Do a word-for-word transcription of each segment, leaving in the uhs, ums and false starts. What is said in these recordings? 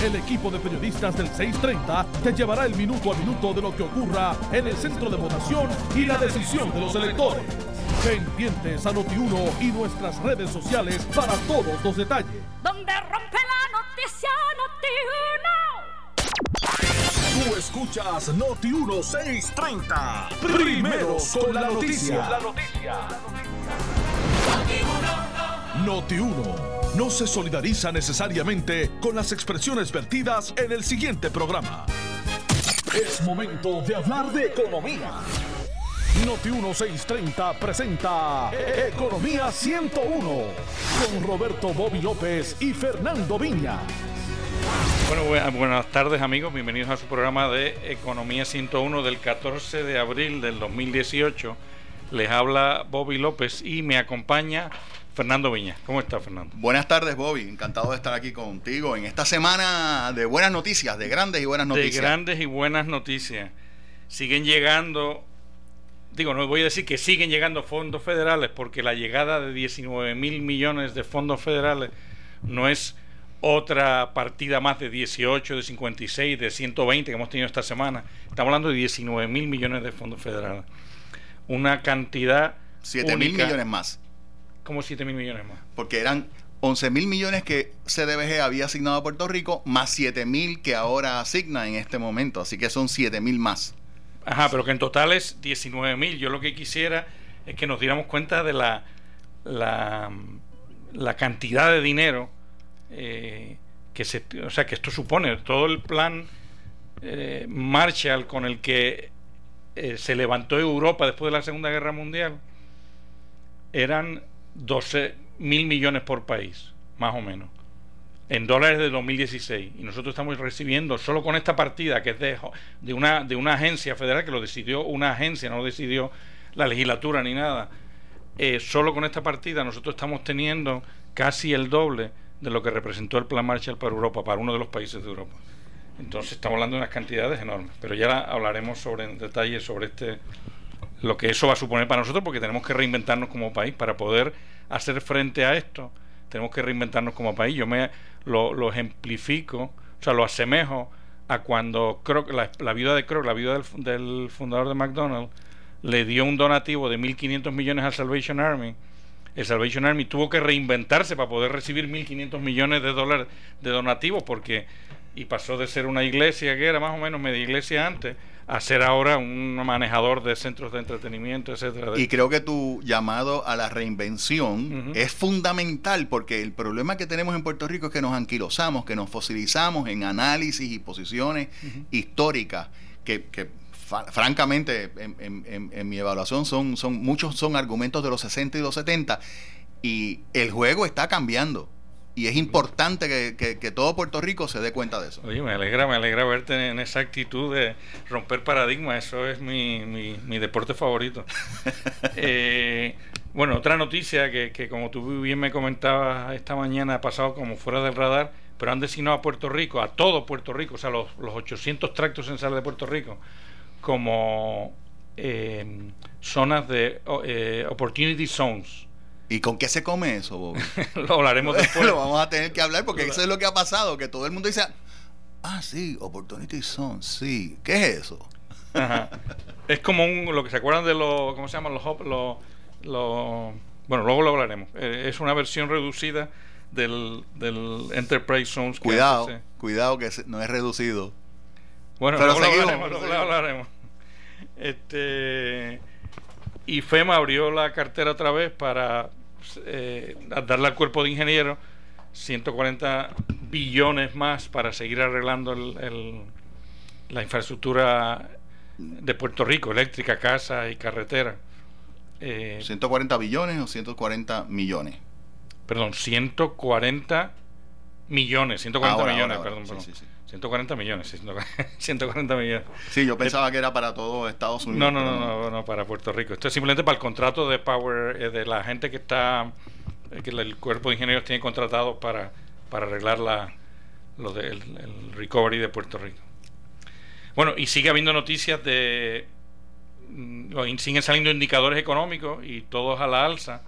El equipo de periodistas del seiscientos treinta te llevará el minuto a minuto de lo que ocurra en el centro de votación y la decisión de los electores. Pendientes a Noti uno y nuestras redes sociales para todos los detalles. Donde rompe la noticia, Noti uno. Tú escuchas Noti uno seiscientos treinta. Primeros con la noticia. La noticia. Noti uno no se solidariza necesariamente con las expresiones vertidas en el siguiente programa. Es momento de hablar de economía. Noti uno seiscientos treinta presenta Economía ciento uno con Roberto Bobby López y Fernando Viñas. Bueno, buenas, buenas tardes, amigos. Bienvenidos a su programa de Economía ciento uno del catorce de abril del dos mil dieciocho. Les habla Bobby López y me acompaña Fernando Viñas. ¿Cómo está, Fernando? Buenas tardes, Bobby. Encantado de estar aquí contigo en esta semana de buenas noticias, de grandes y buenas noticias. De grandes y buenas noticias. Siguen llegando, digo, no voy a decir que siguen llegando fondos federales, porque la llegada de diecinueve mil millones de fondos federales no es otra partida más de dieciocho, de cincuenta y seis, de ciento veinte que hemos tenido esta semana. Estamos hablando de diecinueve mil millones de fondos federales. Una cantidad siete mil millones más. ¿Cómo siete mil millones más? Porque eran once mil millones que C D B G había asignado a Puerto Rico, más siete mil que ahora asigna en este momento. Así que son siete mil más. Ajá, pero que en total es diecinueve mil. Yo lo que quisiera es que nos diéramos cuenta de la, la, la cantidad de dinero eh, que se, o sea, que esto supone. Todo el plan eh, Marshall con el que eh, se levantó Europa después de la Segunda Guerra Mundial eran doce mil millones por país, más o menos, en dólares de dos mil dieciséis, y nosotros estamos recibiendo solo con esta partida, que es de, de una de una agencia federal, que lo decidió una agencia, no lo decidió la legislatura ni nada, eh, solo con esta partida nosotros estamos teniendo casi el doble de lo que representó el Plan Marshall para Europa, para uno de los países de Europa. Entonces estamos hablando de unas cantidades enormes, pero ya hablaremos sobre en detalle sobre este lo que eso va a suponer para nosotros, porque tenemos que reinventarnos como país para poder hacer frente a esto. Tenemos que reinventarnos como país. Yo me lo, lo ejemplifico, o sea, lo asemejo a cuando Kroc, la, la viuda de Kroc, la viuda del, del fundador de McDonald's, le dio un donativo de mil quinientos millones al Salvation Army. El Salvation Army tuvo que reinventarse para poder recibir mil quinientos millones de dólares de donativos, porque y pasó de ser una iglesia que era más o menos media iglesia antes a ser ahora un manejador de centros de entretenimiento, etcétera. Y creo que tu llamado a la reinvención uh-huh. es fundamental, porque el problema que tenemos en Puerto Rico es que nos anquilosamos, que nos fosilizamos en análisis y posiciones uh-huh. históricas que, que fa- francamente en, en, en, en mi evaluación son, son muchos son argumentos de los sesenta y los setenta, y el juego está cambiando. Y es importante que, que, que todo Puerto Rico se dé cuenta de eso. Oye, me alegra, me alegra verte en esa actitud de romper paradigmas. Eso es mi, mi, mi deporte favorito. eh, bueno, otra noticia que, que como tú bien me comentabas esta mañana, ha pasado como fuera del radar, pero han designado a Puerto Rico, a todo Puerto Rico, o sea, los, los ochocientos tractos censales de Puerto Rico, como eh, zonas de eh, Opportunity Zones. ¿Y con qué se come eso, Bobby? Lo hablaremos después. Lo vamos a tener que hablar, porque eso es lo que ha pasado, que todo el mundo dice, ah, sí, Opportunity Zone, sí. ¿Qué es eso? Ajá. Es como un, lo que se acuerdan de los, ¿cómo se llaman? Los, los, los bueno, luego lo hablaremos. Eh, es una versión reducida del, del Enterprise Zones. Cuidado, que hace, cuidado que no es reducido. Bueno, pero luego seguimos, lo hablaremos, luego lo hablaremos. Este, y FEMA abrió la cartera otra vez para Eh, darle al cuerpo de ingenieros ciento cuarenta billones más para seguir arreglando el, el, la infraestructura de Puerto Rico, eléctrica, casa y carretera. Eh, ¿ciento cuarenta billones o ciento cuarenta millones? Perdón, ciento cuarenta millones, ciento cuarenta ahora, millones, ahora, perdón, ahora. perdón. Sí, sí, sí. ciento cuarenta millones, ciento cuarenta millones. Sí, yo pensaba eh, que era para todo Estados Unidos. No, no, no, no, no, para Puerto Rico. Esto es simplemente para el contrato de Power, eh, de la gente que está, eh, que el cuerpo de ingenieros tiene contratado para, para arreglar la, lo de, el, el recovery de Puerto Rico. Bueno, y sigue habiendo noticias de, mm, siguen saliendo indicadores económicos y todos a la alza.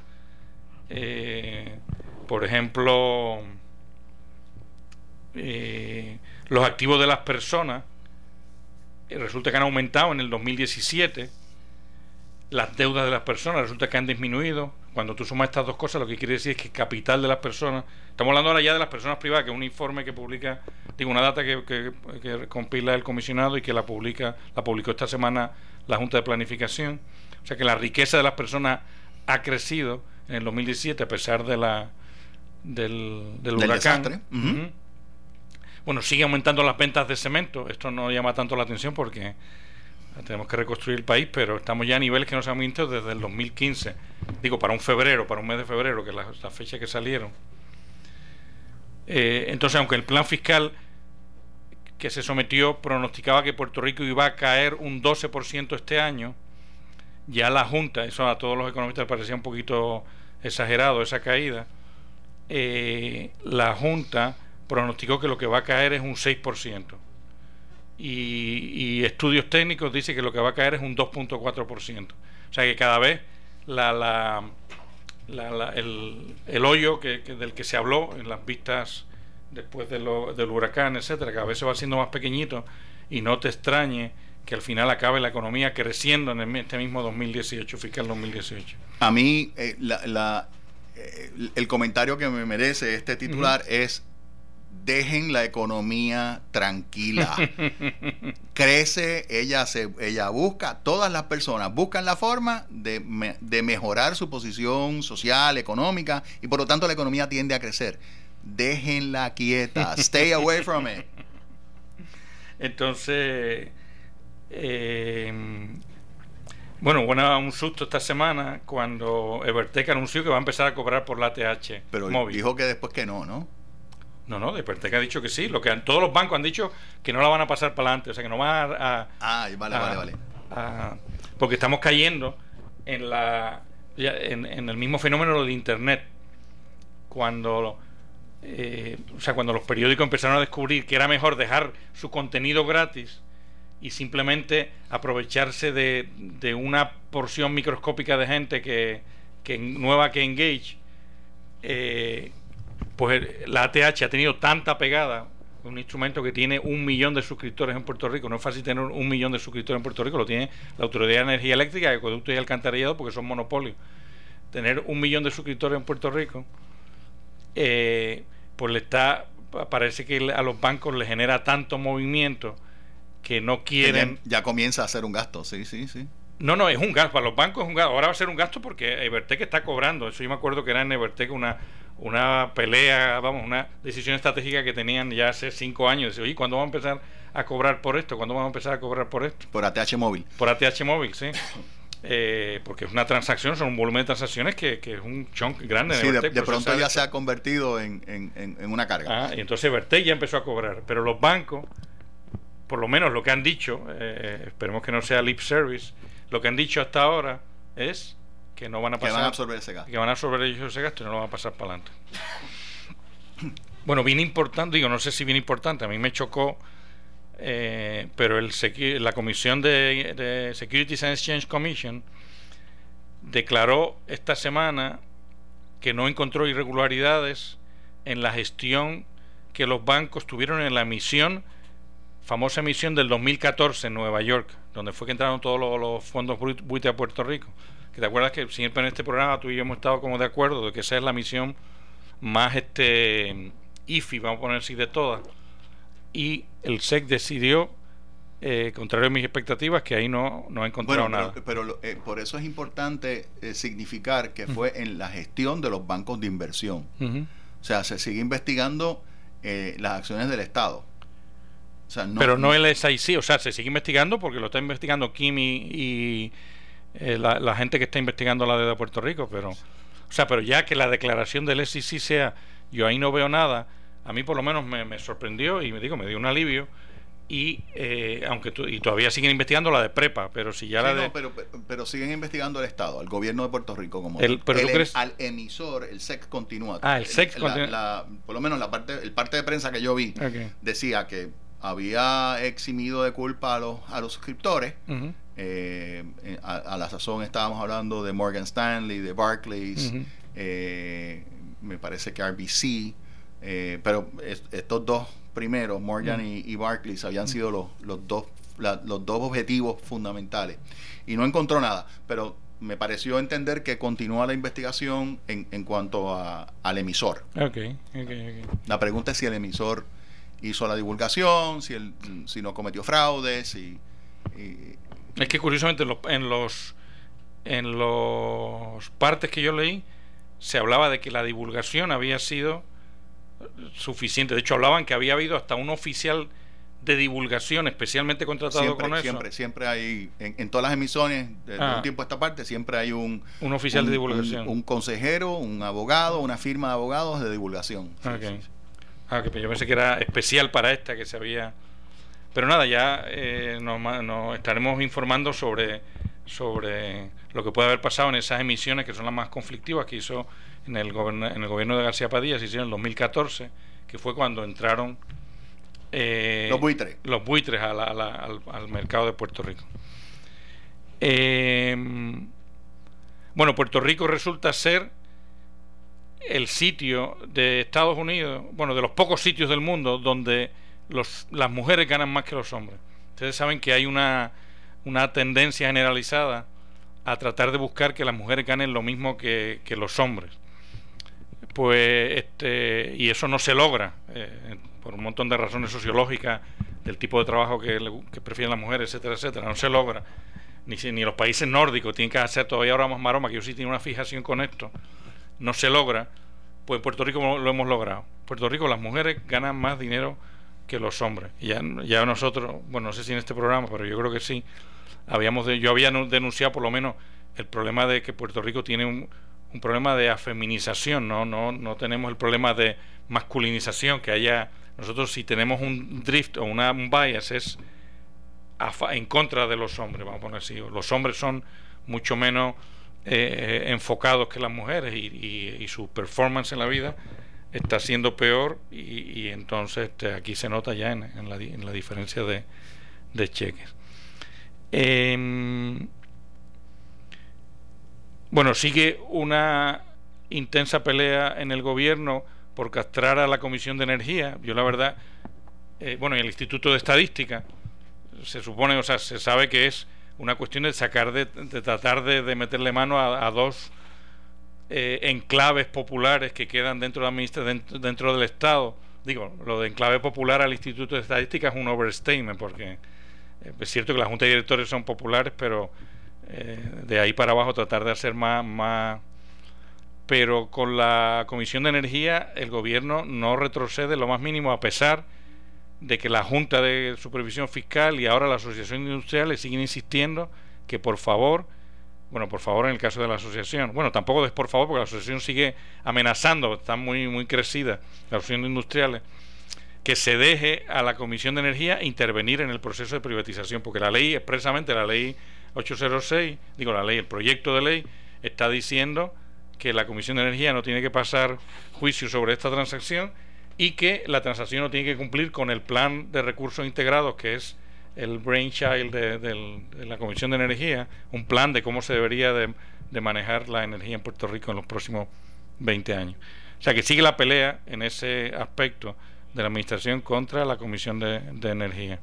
Eh, por ejemplo, eh, los activos de las personas eh, resulta que han aumentado en el dos mil diecisiete, las deudas de las personas resulta que han disminuido. Cuando tú sumas estas dos cosas, lo que quiere decir es que el capital de las personas, estamos hablando ahora ya de las personas privadas, que es un informe que publica, digo, una data que, que, que compila el comisionado y que la publica, la publicó esta semana la Junta de Planificación. O sea que la riqueza de las personas ha crecido en el dos mil diecisiete a pesar de la del, del, del huracán. Desastre. Uh-huh. Uh-huh. Bueno, sigue aumentando las ventas de cemento. Esto no llama tanto la atención porque tenemos que reconstruir el país, pero estamos ya a niveles que no se han visto desde el dos mil quince. Digo, para un febrero, para un mes de febrero, que es la, la fecha que salieron. Eh, entonces, aunque el plan fiscal que se sometió pronosticaba que Puerto Rico iba a caer un doce por ciento este año, ya la Junta, eso a todos los economistas les parecía un poquito exagerado esa caída, eh, la Junta pronosticó que lo que va a caer es un seis por ciento. Y, y estudios técnicos dicen que lo que va a caer es un dos punto cuatro por ciento. O sea que cada vez la, la, la, la, el, el hoyo que, que del que se habló en las vistas después de lo, del huracán, etcétera, cada vez se va haciendo más pequeñito, y no te extrañe que al final acabe la economía creciendo en el, este mismo dos mil dieciocho, fiscal dos mil dieciocho. A mí eh, la, la, eh, el comentario que me merece este titular uh-huh. es: dejen la economía tranquila. Crece, ella se ella busca, todas las personas buscan la forma de, me, de mejorar su posición social, económica, y por lo tanto la economía tiende a crecer. Déjenla quieta. Stay away from it. Entonces, eh, bueno, bueno, un susto esta semana cuando Evertec anunció que va a empezar a cobrar por la A T H Pero móvil. Dijo que después que no, ¿no? No, no, Evertec ha dicho que sí. Lo que han, todos los bancos han dicho que no la van a pasar para adelante, o sea que no van a, a ah, vale, a, vale, vale. A, porque estamos cayendo en la ya, en, en el mismo fenómeno de Internet. Cuando eh, o sea, cuando los periódicos empezaron a descubrir que era mejor dejar su contenido gratis y simplemente aprovecharse de, de una porción microscópica de gente que, que nueva que engage, eh, pues la A T H ha tenido tanta pegada, un instrumento que tiene un millón de suscriptores en Puerto Rico. No es fácil tener un millón de suscriptores en Puerto Rico, lo tiene la Autoridad de Energía Eléctrica, Acueductos y Alcantarillado, porque son monopolios. Tener un millón de suscriptores en Puerto Rico, eh, pues le está, parece que a los bancos les genera tanto movimiento que no quieren. Ya, ya comienza a ser un gasto, sí, sí, sí. No, no, es un gasto, para los bancos es un gasto. Ahora va a ser un gasto porque Evertec está cobrando. Eso yo me acuerdo que era en Evertec una una pelea, vamos, una decisión estratégica que tenían ya hace cinco años. Dice, oye, ¿cuándo vamos a empezar a cobrar por esto? ¿Cuándo vamos a empezar a cobrar por esto? Por A T H móvil. Por A T H móvil, sí. Eh, porque es una transacción, son un volumen de transacciones que, que es un chunk grande. Sí, de, de pronto ya se ha convertido en, en, en una carga. Ah, y entonces Evertec ya empezó a cobrar. Pero los bancos, por lo menos lo que han dicho, eh, esperemos que no sea lip service, lo que han dicho hasta ahora es que no van a pasar, que van a absorber ese gasto, que van a absorber ellos ese gasto y no lo van a pasar para adelante. Bueno, bien importante, digo, no sé si bien importante, a mí me chocó, eh, pero el secu- la comisión de, de Securities and Exchange Commission declaró esta semana que no encontró irregularidades en la gestión que los bancos tuvieron en la emisión, famosa emisión del dos mil catorce en Nueva York, donde fue que entraron todos los, los fondos buitre a Puerto Rico. Que te acuerdas que siempre en este programa tú y yo hemos estado como de acuerdo de que esa es la misión más este iffy, vamos a poner así, de todas. Y el S E C decidió, eh, contrario a mis expectativas, que ahí no, no ha encontrado bueno, nada. Pero, pero eh, por eso es importante eh, significar que fue uh-huh. en la gestión de los bancos de inversión. Uh-huh. O sea, se sigue investigando eh, las acciones del Estado. O sea, no, pero no, no el S I C, o sea, se sigue investigando porque lo está investigando Kim y, y eh, la, la gente que está investigando la deuda de Puerto Rico, pero o sea, pero ya que la declaración del S I C sea, yo ahí no veo nada, a mí por lo menos me, me sorprendió y me digo, me dio un alivio. Y eh, aunque tu, y todavía siguen investigando la de Prepa, pero si ya sí, la no, de pero, pero siguen investigando al Estado, al gobierno de Puerto Rico como el, pero el, ¿tú crees? Al emisor, el S E C continúa. Ah, el S E C la, continúa. La, por lo menos la parte, el parte de prensa que yo vi okay. decía que había eximido de culpa a los a los suscriptores. Uh-huh. eh, a, a la sazón estábamos hablando de Morgan Stanley, de Barclays, uh-huh. eh, me parece que R B C. Eh, pero es, estos dos primeros, Morgan mm. y, y Barclays, habían mm. sido los, los, dos, la, los dos objetivos fundamentales. Y no encontró nada, pero me pareció entender que continúa la investigación en, en cuanto a, al emisor. Okay, okay, okay. La pregunta es si el emisor hizo la divulgación, si, el, si no cometió fraude, si... Y, es que curiosamente en los, en los en los partes que yo leí se hablaba de que la divulgación había sido suficiente. De hecho hablaban que había habido hasta un oficial de divulgación especialmente contratado siempre, con eso. Siempre, siempre hay, en, en todas las emisiones, de, ah. de un tiempo a esta parte, siempre hay un... Un oficial un, de divulgación. Un, un consejero, un abogado, una firma de abogados de divulgación. Sí, okay. sí, sí. Ah, que yo pensé que era especial para esta, que se había... Pero nada, ya eh, nos, nos estaremos informando sobre, sobre lo que puede haber pasado en esas emisiones que son las más conflictivas que hizo en el, gobierno, en el gobierno de García Padilla, se hicieron en el dos mil catorce, que fue cuando entraron... Eh, los buitres los buitres a la, a la, al, al mercado de Puerto Rico. Eh, bueno, Puerto Rico resulta ser el sitio de Estados Unidos, bueno, de los pocos sitios del mundo donde los, las mujeres ganan más que los hombres. Ustedes saben que hay una, una tendencia generalizada a tratar de buscar que las mujeres ganen lo mismo que, que los hombres. Pues este y eso no se logra eh, por un montón de razones sociológicas, del tipo de trabajo que, le, que prefieren las mujeres, etcétera, etcétera. No se logra. Ni, ni los países nórdicos tienen que hacer todavía ahora más maroma, que yo sí tengo una fijación con esto. No se logra. Pues en Puerto Rico lo hemos logrado. En Puerto Rico las mujeres ganan más dinero que los hombres. Y ya, ya nosotros, bueno, no sé si en este programa, pero yo creo que sí, habíamos de, yo había denunciado por lo menos el problema de que Puerto Rico tiene un un problema de afeminización, no no no tenemos el problema de masculinización, que haya, nosotros si tenemos un drift o una, un bias es a, en contra de los hombres, vamos a poner así. Los hombres son mucho menos eh, enfocados que las mujeres y, y, y su performance en la vida está siendo peor y, y entonces este, aquí se nota ya en, en, la, en la diferencia de, de cheques. Eh, Bueno, sigue una intensa pelea en el gobierno por castrar a la Comisión de Energía. Yo la verdad, eh, bueno, y el Instituto de Estadística, se supone, o sea, se sabe que es una cuestión de sacar, de, de tratar de, de meterle mano a, a dos eh, enclaves populares que quedan dentro, de administra, dentro, dentro del Estado. Digo, lo de enclave popular al Instituto de Estadística es un overstatement, porque eh, es cierto que la Junta de Directores son populares, pero... Eh, de ahí para abajo tratar de hacer más, más pero con la Comisión de Energía el gobierno no retrocede lo más mínimo, a pesar de que la Junta de Supervisión Fiscal y ahora la Asociación Industrial le siguen insistiendo que por favor, bueno, por favor en el caso de la asociación, bueno, tampoco es por favor porque la asociación sigue amenazando, está muy, muy crecida la Asociación de Industriales, que se deje a la Comisión de Energía intervenir en el proceso de privatización, porque la ley, expresamente la ley ochocientos seis, digo la ley, el proyecto de ley está diciendo que la Comisión de Energía no tiene que pasar juicio sobre esta transacción y que la transacción no tiene que cumplir con el plan de recursos integrados, que es el brainchild de, de, de la Comisión de Energía, un plan de cómo se debería de, de manejar la energía en Puerto Rico en los próximos veinte años. O sea que sigue la pelea en ese aspecto de la administración contra la Comisión de, de Energía.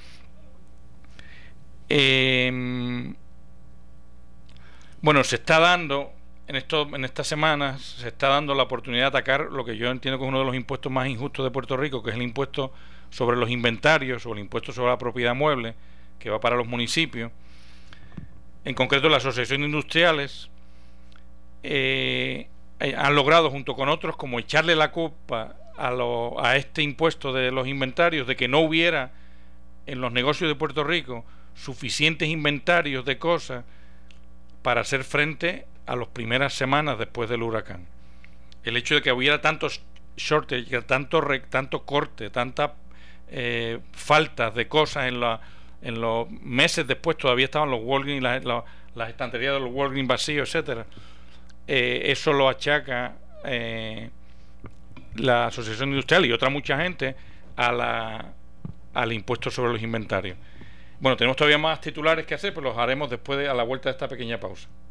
Eh, bueno, se está dando en esto, en estas semanas se está dando la oportunidad de atacar lo que yo entiendo que es uno de los impuestos más injustos de Puerto Rico, que es el impuesto sobre los inventarios o el impuesto sobre la propiedad mueble, que va para los municipios. En concreto, la Asociación de Industriales eh, han logrado, junto con otros, como echarle la culpa a, lo, a este impuesto de los inventarios, de que no hubiera en los negocios de Puerto Rico suficientes inventarios de cosas para hacer frente a las primeras semanas después del huracán. El hecho de que hubiera tantos shortage, tanto, tanto corte, tantas eh, faltas de cosas en, la, en los meses después, todavía estaban los Walgreens, la, la, las estanterías de los Walgreens vacíos, etcétera. Eh, eso lo achaca eh, la Asociación Industrial y otra mucha gente a la, al impuesto sobre los inventarios. Bueno, tenemos todavía más titulares que hacer, pero los haremos después de, a la vuelta de esta pequeña pausa.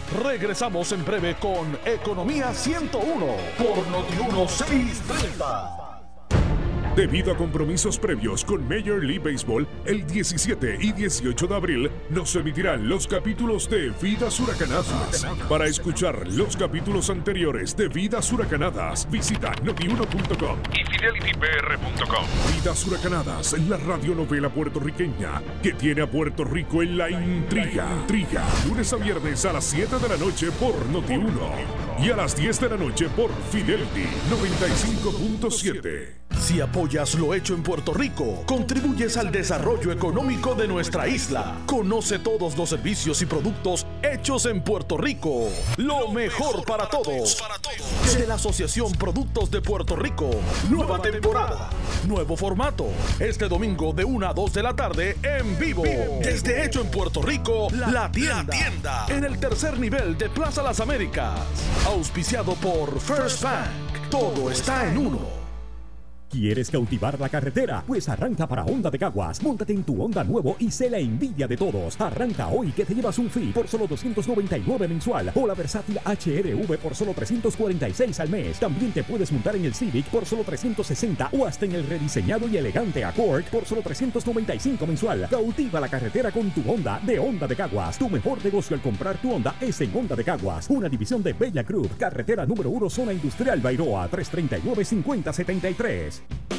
Regresamos en breve con Economía ciento uno por Noti uno seiscientos treinta. Debido a compromisos previos con Major League Baseball, el diecisiete y dieciocho de abril no se emitirán los capítulos de Vidas Huracanadas. Para escuchar los capítulos anteriores de Vidas Huracanadas, visita noti uno punto com y fidelity p r punto com. Vidas Huracanadas, la radionovela puertorriqueña que tiene a Puerto Rico en la intriga. Intriga. Lunes a viernes a las siete de la noche por Noti uno y a las diez de la noche por Fidelity noventa y cinco punto siete. Si apoyas lo hecho en Puerto Rico, contribuyes al desarrollo económico de nuestra isla. Conoce todos los servicios y productos hechos en Puerto Rico. Lo mejor para todos. De la Asociación Productos de Puerto Rico. Nueva temporada. Nuevo formato. Este domingo de una a dos de la tarde en vivo. Desde Hecho en Puerto Rico, La Tienda. En el tercer nivel de Plaza Las Américas. Auspiciado por First Bank. Todo está en uno. ¿Quieres cautivar la carretera? Pues arranca para Honda de Caguas. Móntate en tu Honda nuevo y sé la envidia de todos. Arranca hoy que te llevas un Fit por solo doscientos noventa y nueve mensual o la versátil H R V por solo trescientos cuarenta y seis al mes. También te puedes montar en el Civic por solo trescientos sesenta o hasta en el rediseñado y elegante Accord por solo trescientos noventa y cinco mensual. Cautiva la carretera con tu Honda de Honda de Caguas. Tu mejor negocio al comprar tu Honda es en Honda de Caguas, una división de Bella Group. Carretera número uno, zona industrial Bairoa, tres treinta y nueve, cincuenta setenta y tres.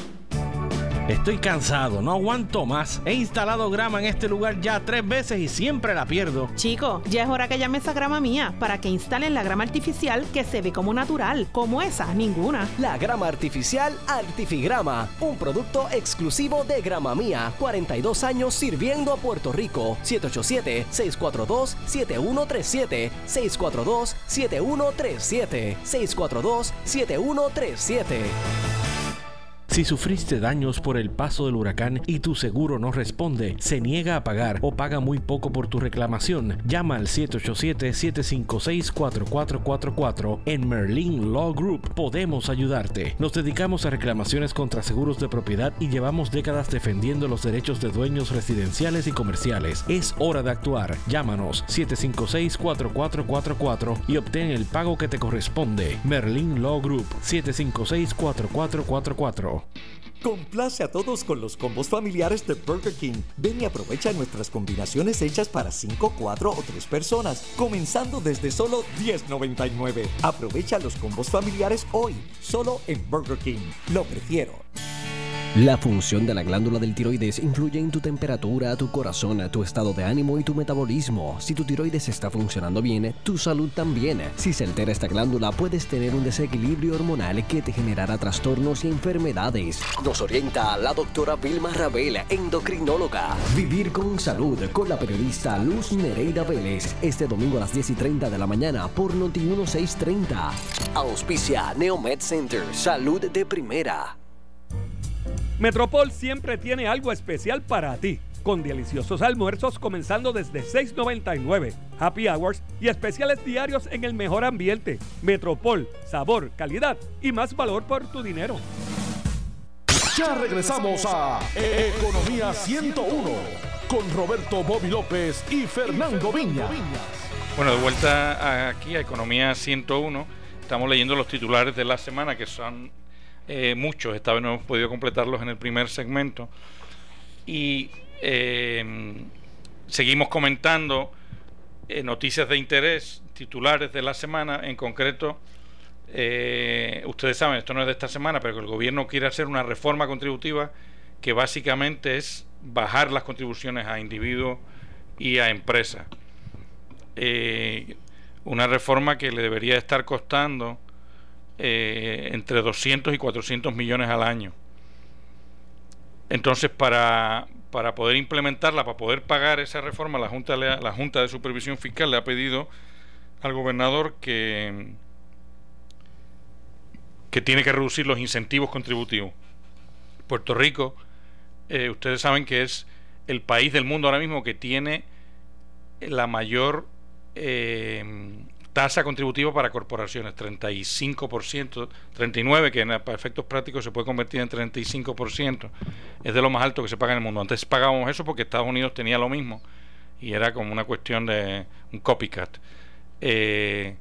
Estoy cansado, no aguanto más. He instalado grama en este lugar ya tres veces y siempre la pierdo. Chico, ya es hora que llames a Grama Mía para que instalen la grama artificial que se ve como natural. Como esa, ninguna. La grama artificial Artifigrama, un producto exclusivo de Grama Mía. cuarenta y dos años sirviendo a Puerto Rico. siete ocho siete, seis cuatro dos, siete uno tres siete. seis cuatro dos, siete uno tres siete. seis cuatro dos, siete uno tres siete. Si sufriste daños por el paso del huracán y tu seguro no responde, se niega a pagar o paga muy poco por tu reclamación, llama al siete ocho siete, siete cinco seis, cuatro cuatro cuatro cuatro. En Merlin Law Group podemos ayudarte. Nos dedicamos a reclamaciones contra seguros de propiedad y llevamos décadas defendiendo los derechos de dueños residenciales y comerciales. Es hora de actuar. Llámanos siete cinco seis, cuatro cuatro cuatro cuatro y obtén el pago que te corresponde. Merlin Law Group, siete cinco seis, cuatro cuatro cuatro cuatro. Complace a todos con los combos familiares de Burger King. Ven y aprovecha nuestras combinaciones hechas para cinco, cuatro o tres personas, comenzando desde solo diez noventa y nueve. Aprovecha los combos familiares hoy, solo en Burger King. Lo prefiero. La función de la glándula del tiroides influye en tu temperatura, tu corazón, tu estado de ánimo y tu metabolismo. Si tu tiroides está funcionando bien, tu salud también. Si se altera esta glándula, puedes tener un desequilibrio hormonal que te generará trastornos y enfermedades. Nos orienta la doctora Vilma Rabel, endocrinóloga. Vivir con salud con la periodista Luz Nereida Vélez. Este domingo a las diez y treinta de la mañana por Noti uno seiscientos treinta. Auspicia Neomed Center. Salud de primera. Metropol siempre tiene algo especial para ti, con deliciosos almuerzos comenzando desde seis noventa y nueve, happy hours y especiales diarios en el mejor ambiente. Metropol, sabor, calidad y más valor por tu dinero. Ya regresamos a Economía ciento uno con Roberto Bobby López y Fernando Viñas. Bueno, de vuelta aquí a Economía ciento uno, estamos leyendo los titulares de la semana, que son Eh, muchos. Esta vez no hemos podido completarlos en el primer segmento y eh, seguimos comentando eh, noticias de interés, titulares de la semana. En concreto, eh, ustedes saben, esto no es de esta semana, pero que el gobierno quiere hacer una reforma contributiva que básicamente es bajar las contribuciones a individuos y a empresas, eh, una reforma que le debería estar costando Eh, entre doscientos y cuatrocientos millones al año. Entonces, para, para poder implementarla, para poder pagar esa reforma, la Junta, le ha, la Junta de Supervisión Fiscal le ha pedido al gobernador que, que tiene que reducir los incentivos contributivos. Puerto Rico, eh, ustedes saben que es el país del mundo ahora mismo que tiene la mayor eh, tasa contributiva para corporaciones, treinta y cinco por ciento, treinta y nueve por ciento, que para efectos prácticos se puede convertir en treinta y cinco por ciento. Es de lo más alto que se paga en el mundo. Antes pagábamos eso porque Estados Unidos tenía lo mismo y era como una cuestión de un copycat. Eh,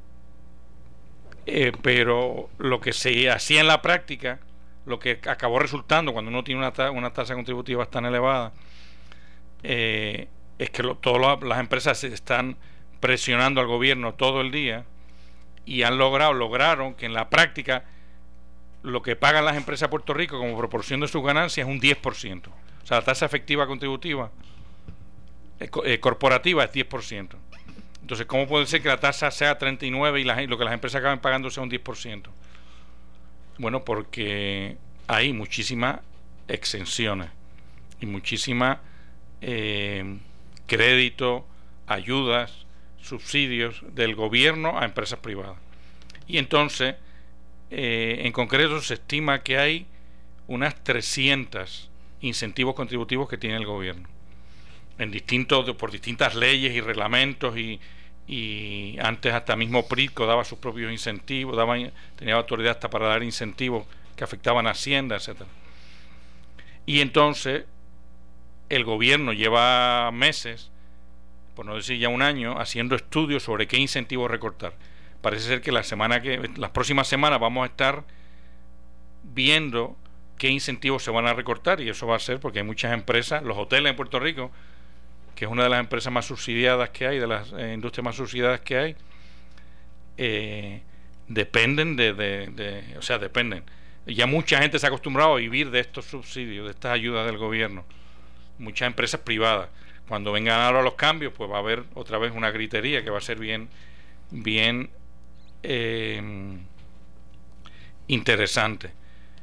eh, pero lo que se hacía en la práctica, lo que acabó resultando cuando uno tiene una, ta una tasa contributiva tan elevada, eh, es que lo, todas las empresas se están presionando al gobierno todo el día y han logrado, lograron que en la práctica lo que pagan las empresas de Puerto Rico como proporción de sus ganancias es un diez por ciento. O sea, la tasa efectiva contributiva eh, eh, corporativa es diez por ciento. Entonces, ¿cómo puede ser que la tasa sea treinta y nueve y la, lo que las empresas acaban pagando sea un diez por ciento? Bueno, porque hay muchísimas exenciones y muchísimas eh, créditos, ayudas, subsidios del gobierno a empresas privadas. Y entonces, eh, en concreto, se estima que hay unas trescientos incentivos contributivos que tiene el gobierno en distintos, por distintas leyes y reglamentos, y, y antes hasta mismo PRITCO daba sus propios incentivos, daba, tenía autoridad hasta para dar incentivos que afectaban a Hacienda, etcétera. Y entonces el gobierno lleva meses, por no decir ya un año, haciendo estudios sobre qué incentivos recortar. Parece ser que la semana que las próximas semanas vamos a estar viendo qué incentivos se van a recortar, y eso va a ser porque hay muchas empresas, los hoteles en Puerto Rico, que es una de las empresas más subsidiadas que hay, de las eh, industrias más subsidiadas que hay, eh, dependen de, de, de, o sea, dependen. Ya mucha gente se ha acostumbrado a vivir de estos subsidios, de estas ayudas del gobierno. Muchas empresas privadas. Cuando vengan ahora los cambios, pues va a haber otra vez una gritería que va a ser bien, bien eh, interesante.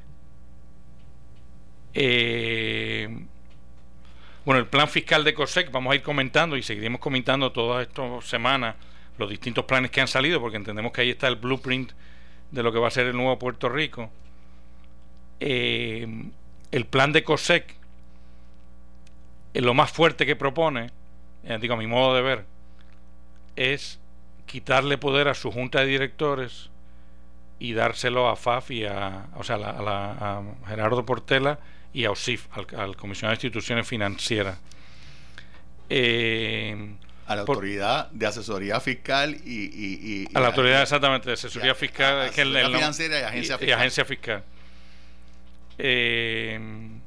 Eh, bueno, el plan fiscal de COSEC, vamos a ir comentando y seguiremos comentando todas estas semanas los distintos planes que han salido, porque entendemos que ahí está el blueprint de lo que va a ser el nuevo Puerto Rico. Eh, el plan de COSEC, eh, lo más fuerte que propone, eh, digo a mi modo de ver, es quitarle poder a su junta de directores y dárselo a F A F y a, o sea, a, la, a, la, a Gerardo Portela y a O S I F, al, al Comisionado de Instituciones Financieras. Eh, a la por, autoridad de asesoría fiscal y, y, y a la y autoridad a, exactamente de asesoría a, fiscal, a, es que el, el, financiera y agencia y, fiscal, y agencia fiscal. Eh,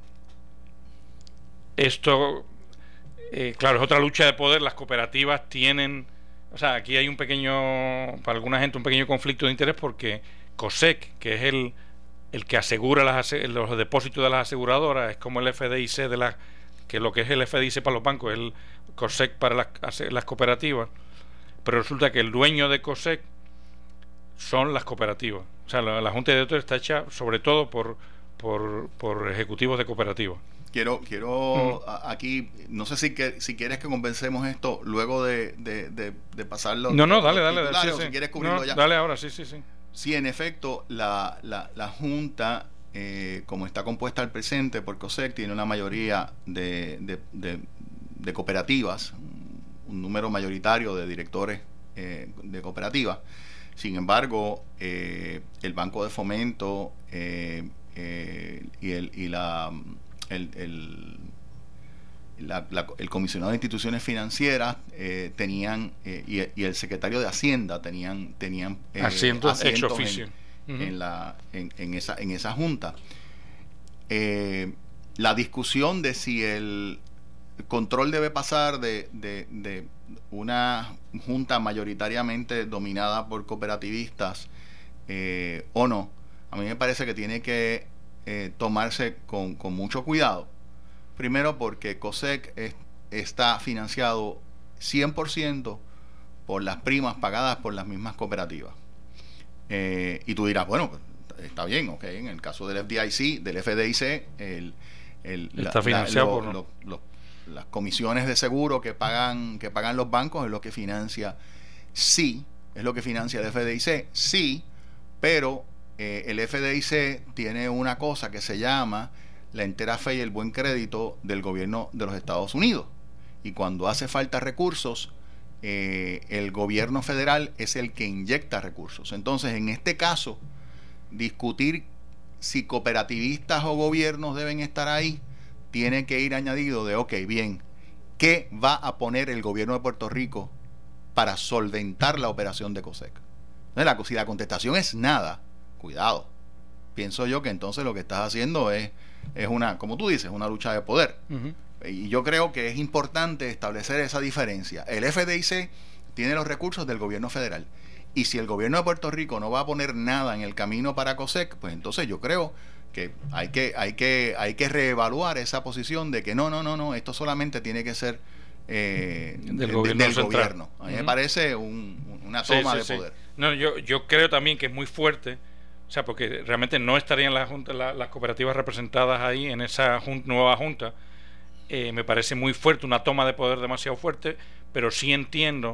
esto eh, claro, es otra lucha de poder. Las cooperativas tienen, o sea, aquí hay un pequeño, para alguna gente, un pequeño conflicto de interés, porque COSEC, que es el el que asegura las, los depósitos de las aseguradoras, es como el F D I C de la, que lo que es el F D I C para los bancos es el COSEC para las, las cooperativas, pero resulta que el dueño de COSEC son las cooperativas. O sea, la, la Junta de Directores está hecha sobre todo por por, por ejecutivos de cooperativas. Quiero, quiero uh-huh. aquí, no sé si que, si quieres que convencemos esto luego de, de, de, de pasarlo. No, no, dale, dale, dale. Sí, sí. Si quieres cubrirlo no, ya. Dale ahora, sí, sí, sí. Sí, en efecto, la, la, la Junta, eh, como está compuesta al presente por COSEC, tiene una mayoría de, de, de, de cooperativas, un número mayoritario de directores eh, de cooperativas. Sin embargo, eh, el Banco de Fomento eh, eh, y, el, y la, el, el, la, la, el Comisionado de Instituciones Financieras eh, tenían, eh, y, y el Secretario de Hacienda tenían, tenían eh, asientos, asientos oficio. En, uh-huh. en, la, en, en, esa, en esa Junta. Eh, la discusión de si el control debe pasar de, de, de una junta mayoritariamente dominada por cooperativistas eh, o no, a mí me parece que tiene que eh, tomarse con, con mucho cuidado. Primero porque COSEC es, está financiado cien por ciento por las primas pagadas por las mismas cooperativas. Eh, y tú dirás, bueno, pues, está bien, ok, en el caso del F D I C, del F D I C, el, el, está la, financiado la, lo, por... lo, lo, las comisiones de seguro que pagan que pagan los bancos es lo que financia, sí, es lo que financia el F D I C, sí, pero eh, el F D I C tiene una cosa que se llama la entera fe y el buen crédito del gobierno de los Estados Unidos, y cuando hace falta recursos, eh, el gobierno federal es el que inyecta recursos. Entonces, en este caso, discutir si cooperativistas o gobiernos deben estar ahí tiene que ir añadido de, ok, bien, ¿qué va a poner el gobierno de Puerto Rico para solventar la operación de COSEC. La, si la contestación es nada, cuidado. Pienso yo que entonces lo que estás haciendo es, es una, como tú dices, una lucha de poder. Uh-huh. Y yo creo que es importante establecer esa diferencia. El F D I C tiene los recursos del gobierno federal. Y si el gobierno de Puerto Rico no va a poner nada en el camino para COSEC, pues entonces yo creo que hay que, hay que, hay que reevaluar esa posición de que no, no, no, no, esto solamente tiene que ser eh, del, de, gobierno, del gobierno. A mí uh-huh. me parece un, una toma sí, sí, de poder. Sí. No, yo, yo creo también que es muy fuerte, o sea, porque realmente no estarían las junta, la, las cooperativas representadas ahí en esa jun, nueva junta. Eh, me parece muy fuerte, una toma de poder demasiado fuerte, pero sí entiendo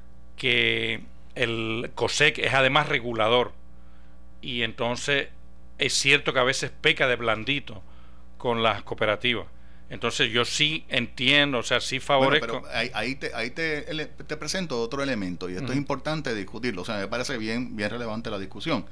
que el COSEC es además regulador y entonces es cierto que a veces peca de blandito con las cooperativas. Entonces yo sí entiendo, o sea, sí favorezco. Bueno, pero ahí, ahí, te, ahí te, te presento otro elemento, y esto uh-huh. es importante discutirlo, o sea, me parece bien, bien relevante la discusión.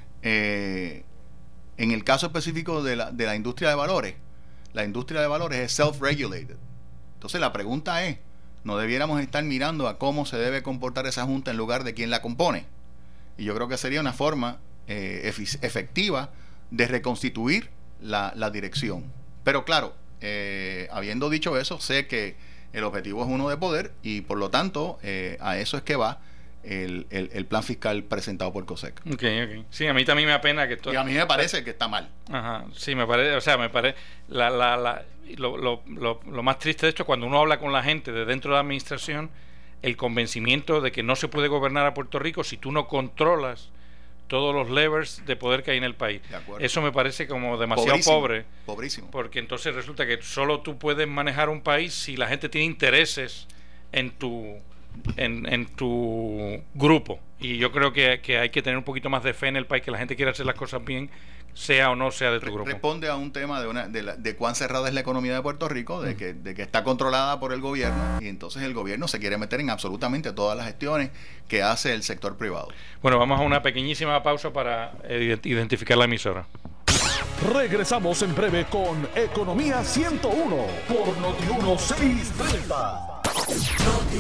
Eh, en el caso específico de la, de la industria de valores, la industria de valores es self-regulated. Entonces la pregunta es, ¿no debiéramos estar mirando a cómo se debe comportar esa junta en lugar de quién la compone? Y yo creo que sería una forma eh, efic- efectiva de reconstituir la, la dirección. Pero claro, eh, habiendo dicho eso, sé que el objetivo es uno de poder y por lo tanto eh, a eso es que va el, el, el plan fiscal presentado por COSEC. Ok, ok. Sí, a mí también me apena que esto... Y a mí me parece que está mal. Ajá, sí, me parece, o sea, me parece... La, la, la, lo, lo, lo, lo más triste de esto es cuando uno habla con la gente de dentro de la administración, el convencimiento de que no se puede gobernar a Puerto Rico si tú no controlas todos los levers de poder que hay en el país. Eso me parece como demasiado pobrísimo, pobre. Pobrísimo. Porque entonces resulta que solo tú puedes manejar un país si la gente tiene intereses en tu en, en tu grupo. Y yo creo que, que hay que tener un poquito más de fe en el país, que la gente quiera hacer las cosas bien, sea o no sea de tu grupo. Responde a un tema de una de, la, de cuán cerrada es la economía de Puerto Rico, de, mm. que, de que está controlada por el gobierno, y entonces el gobierno se quiere meter en absolutamente todas las gestiones que hace el sector privado. Bueno, vamos a una pequeñísima pausa para identificar la emisora. Regresamos en breve con Economía ciento uno por Noti uno seiscientos treinta. Noti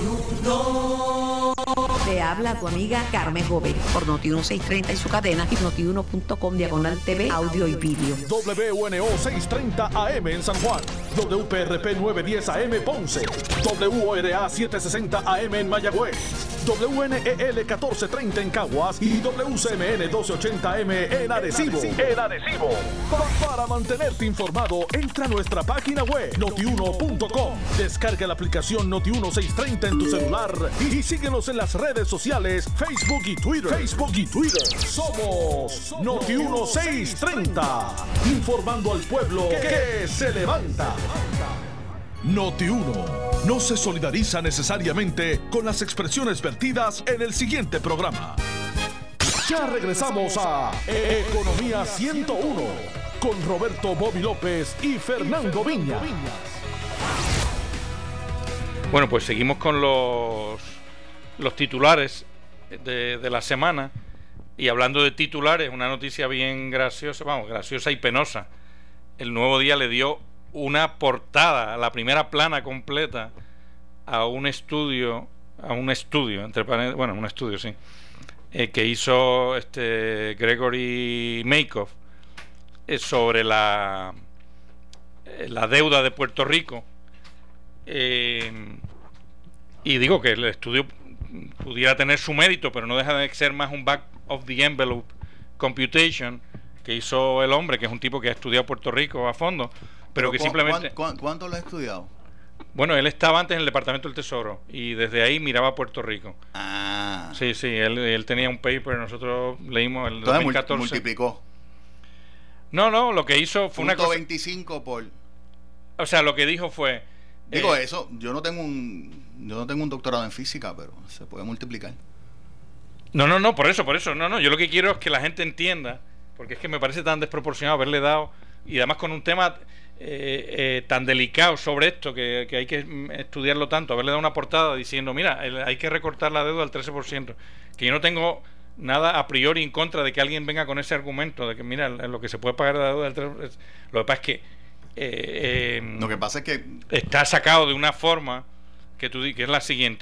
uno. Te habla tu amiga Carmen Jovet por Noti uno seiscientos treinta y su cadena y noti uno punto com diagonal T V, audio y vídeo. W U N O seiscientos treinta A M en San Juan, W P R P novecientos diez A M Ponce, W O R A setecientos sesenta A M en Mayagüez, W N E L catorce treinta en Caguas y W C M N doce ochenta A M en Arecibo. En Arecibo. Pa- para mantenerte informado, entra a nuestra página web noti uno punto com. Descarga la aplicación Noti uno seiscientos treinta en tu celular y síguenos en las redes sociales Facebook y Twitter. Facebook y Twitter. Somos Noti uno seiscientos treinta. Informando al pueblo que se levanta. Noti uno no se solidariza necesariamente con las expresiones vertidas en el siguiente programa. Ya regresamos a Economía ciento uno con Roberto Bobby López y Fernando Viñas. Bueno, pues seguimos con los, los titulares de, de la semana. Y hablando de titulares, una noticia bien graciosa, vamos, graciosa y penosa. El Nuevo Día le dio una portada, la primera plana completa, a un estudio, a un estudio, entre bueno, un estudio, sí, eh, que hizo este Gregory Makeoff eh, sobre la, eh, la deuda de Puerto Rico. Eh, y digo que el estudio pudiera tener su mérito, pero no deja de ser más un back of the envelope computation que hizo el hombre, que es un tipo que ha estudiado Puerto Rico a fondo, pero, pero que ¿cu- simplemente ¿cu- ¿Cuánto lo ha estudiado? Bueno, él estaba antes en el Departamento del Tesoro y desde ahí miraba a Puerto Rico. Ah. Sí, sí, él, él tenía un paper, nosotros leímos el Entonces dos mil catorce. Multiplicó. No, no, lo que hizo fue una cosa... veinticinco por... O sea, lo que dijo fue... Digo, eh, eso, yo no tengo un yo no tengo un doctorado en física, pero se puede multiplicar. No, no, no, por eso, por eso. No, no, yo lo que quiero es que la gente entienda, porque es que me parece tan desproporcionado haberle dado, y además con un tema eh, eh, tan delicado sobre esto, que, que hay que estudiarlo tanto, haberle dado una portada diciendo, mira, el, hay que recortar la deuda al trece por ciento, que yo no tengo nada a priori en contra de que alguien venga con ese argumento de que, mira, lo que se puede pagar de la deuda del trece por ciento. Lo que pasa es que Eh, eh, lo que pasa es que está sacado de una forma que tú di, que es la siguiente.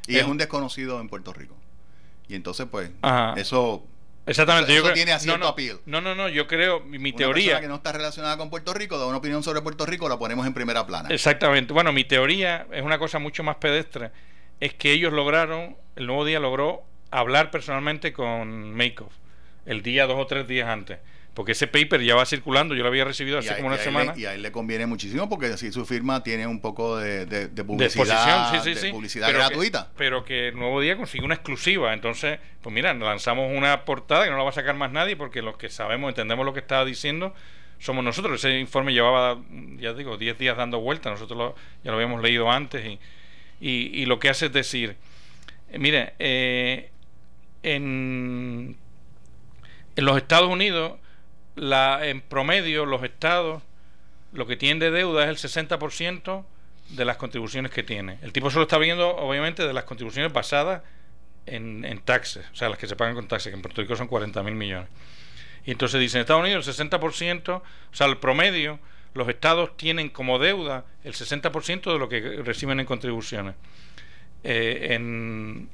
Y es, es un desconocido en Puerto Rico. Y entonces, pues, Ajá. eso... Exactamente. Eso, yo eso creo, tiene cierto no, no, appeal. No, no, no, yo creo, mi, mi una teoría... persona que no está relacionada con Puerto Rico da una opinión sobre Puerto Rico, la ponemos en primera plana. Exactamente. Bueno, mi teoría es una cosa mucho más pedestre. Es que ellos lograron, el Nuevo Día logró hablar personalmente con Makeoff el día dos o tres días antes. Porque ese paper ya va circulando, yo lo había recibido hace y a, como una y semana. Le, y a él le conviene muchísimo porque así su firma tiene un poco de, de, de publicidad, de, sí, sí, de sí. publicidad pero gratuita. Que, pero que el Nuevo Día consiguió una exclusiva. Entonces, pues mira, lanzamos una portada que no la va a sacar más nadie porque los que sabemos, entendemos lo que estaba diciendo, somos nosotros. Ese informe llevaba, ya digo, diez días dando vueltas. Nosotros lo, ya lo habíamos leído antes y, y, y lo que hace es decir, eh, mire, eh, en, en los Estados Unidos, La, en promedio los estados lo que tienen de deuda es el sesenta por ciento de las contribuciones que tiene. El tipo solo está viendo obviamente de las contribuciones basadas en, en taxes, o sea, las que se pagan con taxes, que en Puerto Rico son cuarenta mil millones. Y entonces dicen, en Estados Unidos el sesenta por ciento, o sea, el promedio, los estados tienen como deuda el sesenta por ciento de lo que reciben en contribuciones. Eh, en,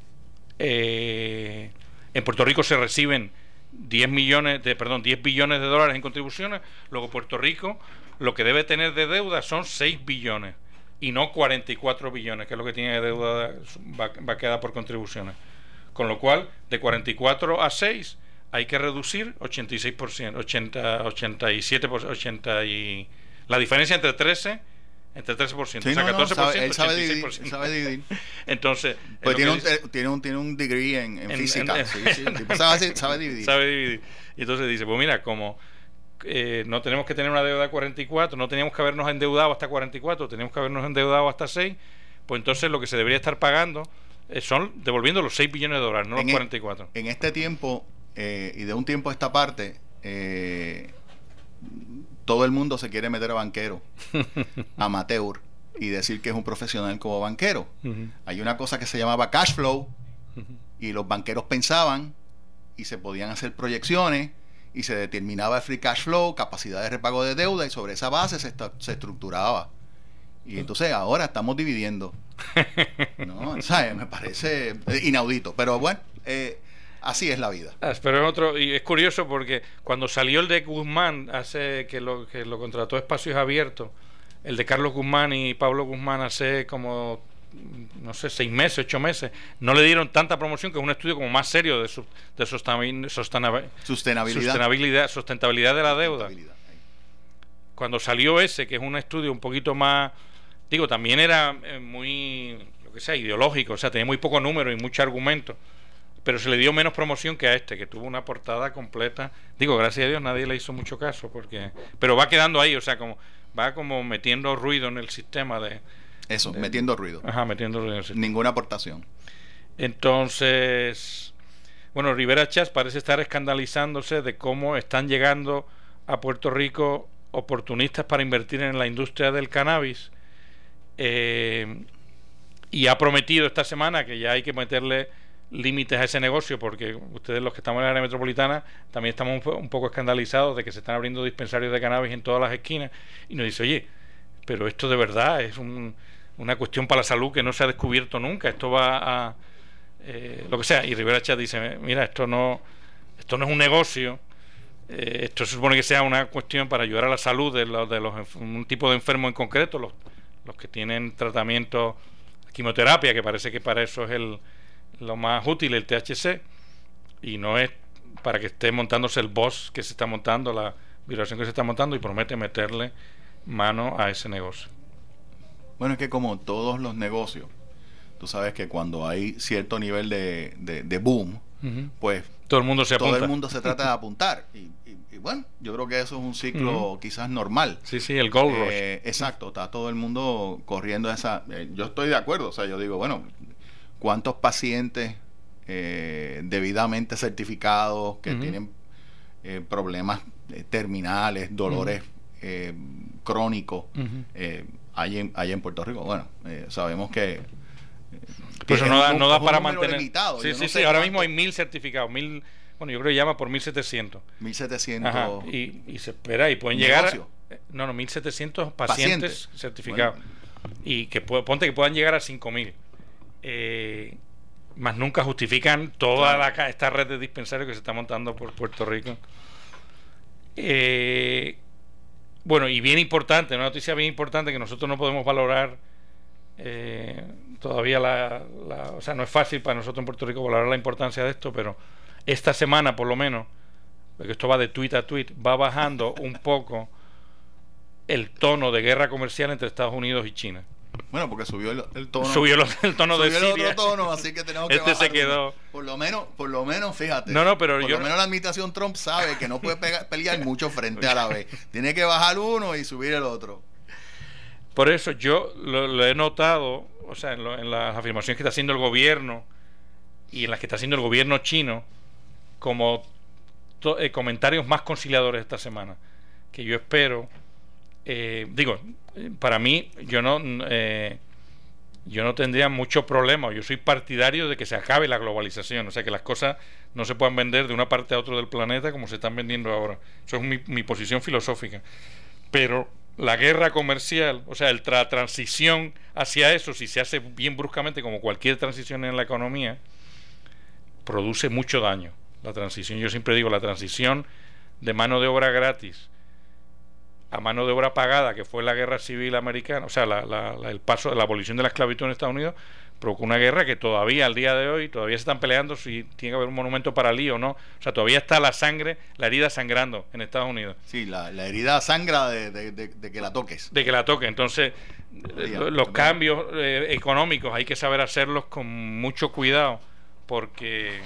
eh, en Puerto Rico se reciben diez millones de, perdón, diez billones de dólares en contribuciones. Luego Puerto Rico lo que debe tener de deuda son seis billones y no cuarenta y cuatro billones, que es lo que tiene de deuda, va, va a quedar por contribuciones. Con lo cual, de cuarenta y cuatro a seis hay que reducir ochenta y seis por ciento, ochenta, ochenta y siete por ciento, ochenta y la diferencia entre trece entre trece por ciento, sí, o sea, no, no, catorce por ciento, sabe, él sabe ochenta y seis por dividir, ciento. sabe dividir. Entonces, pues tiene un, dice, tiene un tiene un degree en, en, en física, en, sí, sí, el tipo sabe, sabe dividir. Sabe dividir. Y entonces dice, pues mira, como eh, no tenemos que tener una deuda de cuarenta y cuatro, no teníamos que habernos endeudado hasta cuarenta y cuatro, teníamos que habernos endeudado hasta seis, pues entonces lo que se debería estar pagando eh, son devolviendo los seis billones de dólares, no en los cuarenta y cuatro. En este tiempo, eh, y de un tiempo a esta parte, eh, todo el mundo se quiere meter a banquero, amateur, y decir que es un profesional como banquero. Uh-huh. Hay una cosa que se llamaba cash flow, uh-huh, y los banqueros pensaban y se podían hacer proyecciones y se determinaba el free cash flow, capacidad de repago de deuda, y sobre esa base se, esta, se estructuraba. Y entonces ahora estamos dividiendo. ¿No? ¿Sabes? Me parece inaudito, pero bueno, eh, así es la vida. Pero es otro, y es curioso porque cuando salió el de Guzmán, hace que lo, que lo contrató Espacios Abiertos, el de Carlos Guzmán y Pablo Guzmán hace como, no sé, seis meses, ocho meses, no le dieron tanta promoción, que es un estudio como más serio de, su, de sostenibilidad, sustentabilidad. sustentabilidad, sustentabilidad de la deuda. Cuando salió ese, que es un estudio un poquito más, digo, también era eh, muy, lo que sea, ideológico, o sea, tenía muy poco número y mucho argumento, pero se le dio menos promoción que a este, que tuvo una portada completa. Digo, gracias a Dios nadie le hizo mucho caso, porque pero va quedando ahí, o sea, como va como metiendo ruido en el sistema de... Eso, de, metiendo ruido. Ajá, metiendo ruido en el sistema. Ninguna aportación. Entonces, bueno, Rivera Chats parece estar escandalizándose de cómo están llegando a Puerto Rico oportunistas para invertir en la industria del cannabis, eh, y ha prometido esta semana que ya hay que meterle límites a ese negocio, porque ustedes, los que estamos en la área metropolitana, también estamos un, un poco escandalizados de que se están abriendo dispensarios de cannabis en todas las esquinas, y nos dice, oye, pero esto de verdad es un, una cuestión para la salud que no se ha descubierto nunca, esto va a eh, lo que sea. Y Rivera Chat dice, mira, esto no esto no es un negocio, eh, esto se supone que sea una cuestión para ayudar a la salud de los, de los un tipo de enfermos en concreto, los, los que tienen tratamiento, quimioterapia, que parece que para eso es el lo más útil, el T H C, y no es para que esté montándose el boss que se está montando, la violación que se está montando, y promete meterle mano a ese negocio. Bueno, es que como todos los negocios, tú sabes que cuando hay cierto nivel de, de, de boom, uh-huh, pues todo el mundo se apunta. Todo el mundo se trata de apuntar, y, y, y bueno, yo creo que eso es un ciclo uh-huh, quizás normal. Sí, sí, el gold rush. Eh, exacto, está todo el mundo corriendo esa... Eh, yo estoy de acuerdo, o sea, yo digo, bueno, ¿cuántos pacientes eh, debidamente certificados que uh-huh, tienen eh, problemas eh, terminales, dolores uh-huh, eh, crónicos uh-huh, eh, hay, en, hay en Puerto Rico? Bueno, eh, sabemos que... Eh, pues eso no da, un, no da para mantener... Limitado. Sí, yo sí, no sí, sé ahora cuánto. mismo hay mil certificados, mil... Bueno, yo creo que llama por mil setecientos. mil setecientos. Ajá, y, y se espera, y pueden llegar... A, no, no, mil setecientos pacientes, pacientes certificados. Bueno. Y que ponte que puedan llegar a cinco mil. eh, más nunca justifican toda claro. la, esta red de dispensarios que se está montando por Puerto Rico. Eh, bueno, y bien importante, una noticia bien importante que nosotros no podemos valorar eh, todavía la, la, o sea, no es fácil para nosotros en Puerto Rico valorar la importancia de esto, pero esta semana por lo menos, porque esto va de tweet a tweet, va bajando un poco el tono de guerra comercial entre Estados Unidos y China. Bueno, porque subió el, el tono. Subió el, el tono subió de el Siria. otro tono, así que tenemos que este se quedó. Por lo menos, por lo menos, fíjate. No, no, pero por yo lo menos la administración Trump sabe que no puede pegar, pelear mucho frente a la vez. Tiene que bajar uno y subir el otro. Por eso yo lo, lo he notado, o sea, en, lo, en las afirmaciones que está haciendo el gobierno y en las que está haciendo el gobierno chino, como to, eh, comentarios más conciliadores esta semana, que yo espero. Eh, digo, para mí, yo no. Eh, yo no tendría mucho problema. Yo soy partidario de que se acabe la globalización, o sea, que las cosas no se puedan vender de una parte a otra del planeta como se están vendiendo ahora. Eso es mi, mi posición filosófica. Pero la guerra comercial, o sea, la tra transición hacia eso, si se hace bien bruscamente, como cualquier transición en la economía, produce mucho daño. La transición, yo siempre digo, la transición de mano de obra gratis a mano de obra pagada, que fue la guerra civil americana, o sea, la, la, la, el paso de la abolición de la esclavitud en Estados Unidos, provocó una guerra que todavía, al día de hoy, todavía se están peleando si tiene que haber un monumento para Lee o no. O sea, todavía está la sangre, la herida sangrando en Estados Unidos. Sí, la, la herida sangra de, de, de, de que la toques. De que la toque. Entonces, yeah, los cambios eh, económicos hay que saber hacerlos con mucho cuidado, porque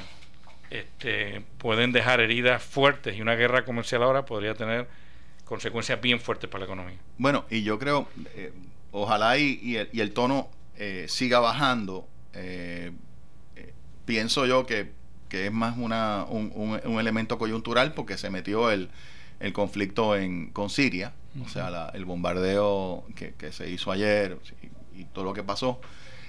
este, pueden dejar heridas fuertes, y una guerra comercial ahora podría tener consecuencias bien fuertes para la economía. Bueno, y yo creo, eh, ojalá y, y, el, y el tono eh, siga bajando. Eh, eh, pienso yo que, que es más una un, un, un elemento coyuntural, porque se metió el, el conflicto en, con Siria, uh-huh. o sea, la, el bombardeo que, que se hizo ayer y, y todo lo que pasó.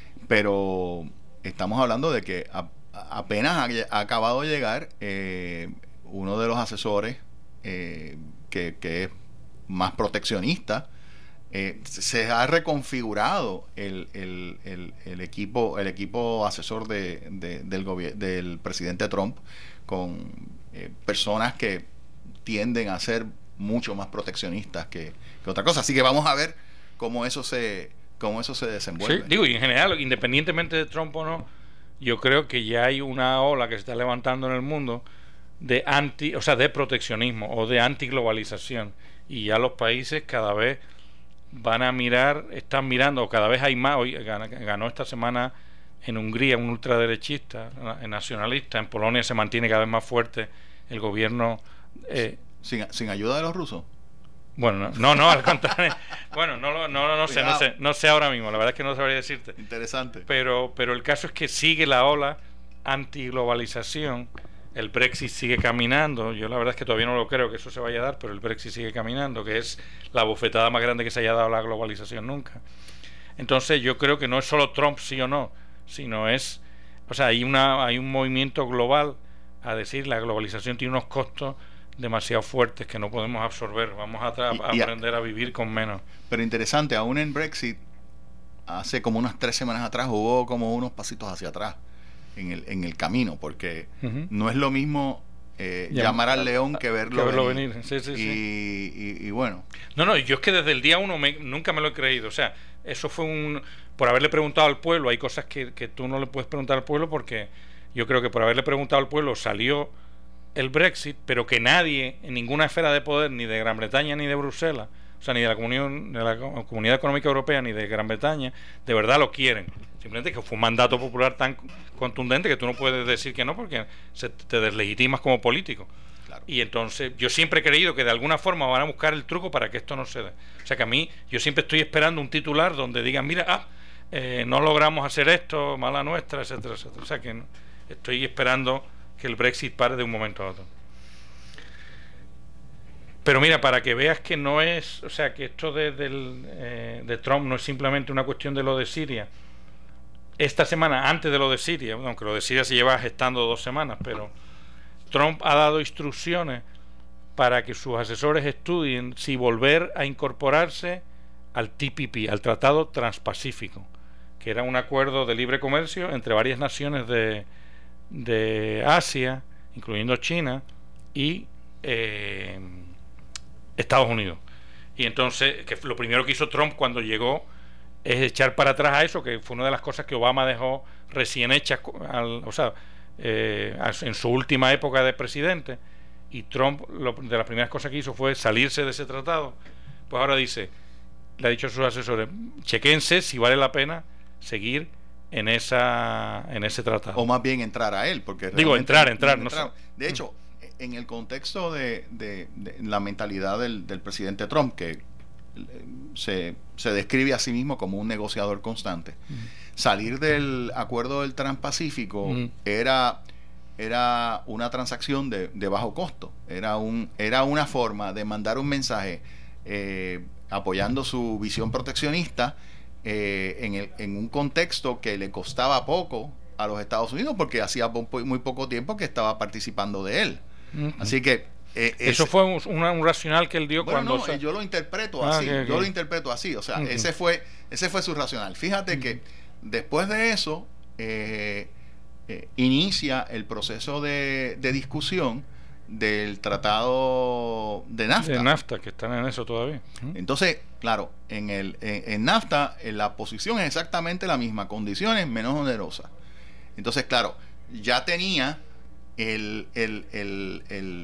Pero estamos hablando de que a, a, apenas ha, ha acabado de llegar eh, uno de los asesores eh, Que, que es más proteccionista. Eh, se ha reconfigurado el, el, el, el equipo el equipo asesor de, de, del gobier- del presidente Trump, con eh, personas que tienden a ser mucho más proteccionistas que, que otra cosa. Así que vamos a ver cómo eso se cómo eso se desenvuelve. Sí, digo, y en general, independientemente de Trump o no, yo creo que ya hay una ola que se está levantando en el mundo de anti, o sea, de proteccionismo o de antiglobalización, y ya los países cada vez van a mirar, están mirando, o cada vez hay más. Hoy ganó, ganó esta semana en Hungría un ultraderechista, nacionalista. En Polonia se mantiene cada vez más fuerte el gobierno. Eh, sin, sin ayuda de los rusos. Bueno, no, no, al contrario. Bueno, no, no, no, no sé, no sé, no sé ahora mismo. La verdad es que no sabría decirte. Interesante. Pero, pero el caso es que sigue la ola antiglobalización. El Brexit sigue caminando. Yo la verdad es que todavía no lo creo que eso se vaya a dar, pero el Brexit sigue caminando, que es la bofetada más grande que se haya dado a la globalización nunca. Entonces yo creo que no es solo Trump sí o no, sino es, o sea, hay una hay un movimiento global a decir la globalización tiene unos costos demasiado fuertes que no podemos absorber. Vamos a, tra- y, y a aprender a vivir con menos. Pero interesante, aún en Brexit, hace como unas tres semanas atrás hubo como unos pasitos hacia atrás en el, en el camino, porque uh-huh. no es lo mismo eh, ya, llamar al león que verlo, que verlo venir, venir. Sí, sí, y, sí. Y, y bueno, no, no, yo es que desde el día uno me, nunca me lo he creído. O sea, eso fue un, por haberle preguntado al pueblo. Hay cosas que, que tú no le puedes preguntar al pueblo, porque yo creo que por haberle preguntado al pueblo salió el Brexit, pero que nadie en ninguna esfera de poder, ni de Gran Bretaña ni de Bruselas, o sea, ni de la Comunión, de la Comunidad Económica Europea ni de Gran Bretaña, de verdad lo quieren. Simplemente que fue un mandato popular tan contundente que tú no puedes decir que no, porque se te deslegitimas como político. Claro. Y entonces yo siempre he creído que de alguna forma van a buscar el truco para que esto no se dé. O sea, que a mí, yo siempre estoy esperando un titular donde digan, mira, ah, eh, no logramos hacer esto, mala nuestra, etcétera, etcétera. O sea, que no, estoy esperando que el Brexit pare de un momento a otro. Pero mira, para que veas que no es, o sea, que esto de, del, eh, de Trump no es simplemente una cuestión de lo de Siria. Esta semana, antes de lo de Siria, aunque lo de Siria se lleva gestando dos semanas, pero Trump ha dado instrucciones para que sus asesores estudien si volver a incorporarse al T P P, al Tratado Transpacífico, que era un acuerdo de libre comercio entre varias naciones de, de Asia, incluyendo China y eh, Estados Unidos. Y entonces, que lo primero que hizo Trump cuando llegó es echar para atrás a eso, que fue una de las cosas que Obama dejó recién hechas, al, o sea, eh, en su última época de presidente. Y Trump, lo, de las primeras cosas que hizo fue salirse de ese tratado. Pues ahora dice, le ha dicho a sus asesores, chequense si vale la pena seguir en esa en ese tratado. O más bien entrar a él, porque digo entrar, entrar, no entrar. sé. De hecho, en el contexto de, de, de la mentalidad del, del presidente Trump, que se, se describe a sí mismo como un negociador constante, uh-huh. salir del acuerdo del Transpacífico uh-huh. era era una transacción de, de bajo costo, era un era una forma de mandar un mensaje eh, apoyando su visión proteccionista eh, en, el, en un contexto que le costaba poco a los Estados Unidos, porque hacía muy poco tiempo que estaba participando de él. Uh-huh. Así que eh, eso ese, fue un, una, un racional que él dio bueno, cuando no, se... yo lo interpreto ah, así okay, okay. yo lo interpreto así o sea uh-huh. ese fue ese fue su racional. Fíjate uh-huh. que después de eso eh, eh, inicia el proceso de, de discusión del tratado de NAFTA de NAFTA, que están en eso todavía. Uh-huh. Entonces, claro, en el en, en NAFTA en la posición es exactamente la misma, condiciones menos onerosas. Entonces, claro, ya tenía el, el, el, el,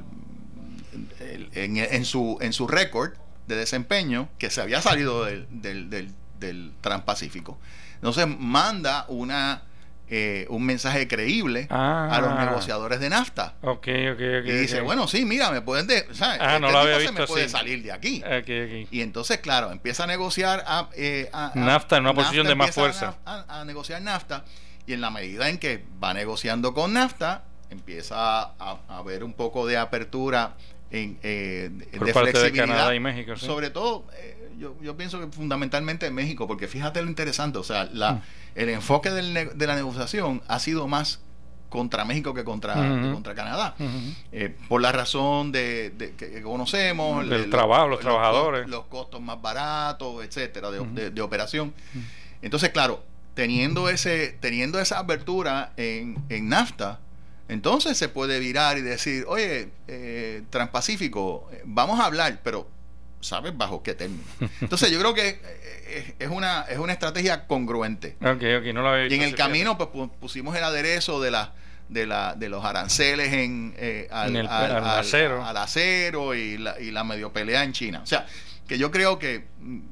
el, el en, en su en su récord de desempeño que se había salido del, del, del, del Transpacífico. Entonces manda una eh, un mensaje creíble ah, a los negociadores de NAFTA. Okay, okay, okay, y dice, okay. bueno, sí, mira, me pueden de, ¿sabes? Ah, este no lo había tipo visto se me puede así. salir de aquí. Okay, okay. Y entonces, claro, empieza a negociar a, eh, a, a NAFTA en una NAFTA posición de más fuerza. A, a, a negociar NAFTA, y en la medida en que va negociando con NAFTA, empieza a, a ver un poco de apertura en, eh, por de parte flexibilidad, de Canadá y México, ¿sí? Sobre todo eh, yo, yo pienso que fundamentalmente en México, porque fíjate lo interesante, o sea, la, mm. el enfoque del ne- de la negociación ha sido más contra México que contra, uh-huh. que contra Canadá, uh-huh. eh, por la razón de, de que, que conocemos del el, trabajo, los, los trabajadores, costos, los costos más baratos, etcétera, de, uh-huh. de, de operación. Uh-huh. Entonces, claro, teniendo ese teniendo esa apertura en, en NAFTA, entonces se puede virar y decir, oye, eh, Transpacífico, vamos a hablar, pero ¿sabes bajo qué término? Entonces yo creo que es, es una es una estrategia congruente. Okay, okay, no la había visto. Y en el camino pues pusimos el aderezo de la de la de los aranceles en, eh, al, en el, al, al, al acero, al acero y la, y la medio pelea en China. O sea, que yo creo que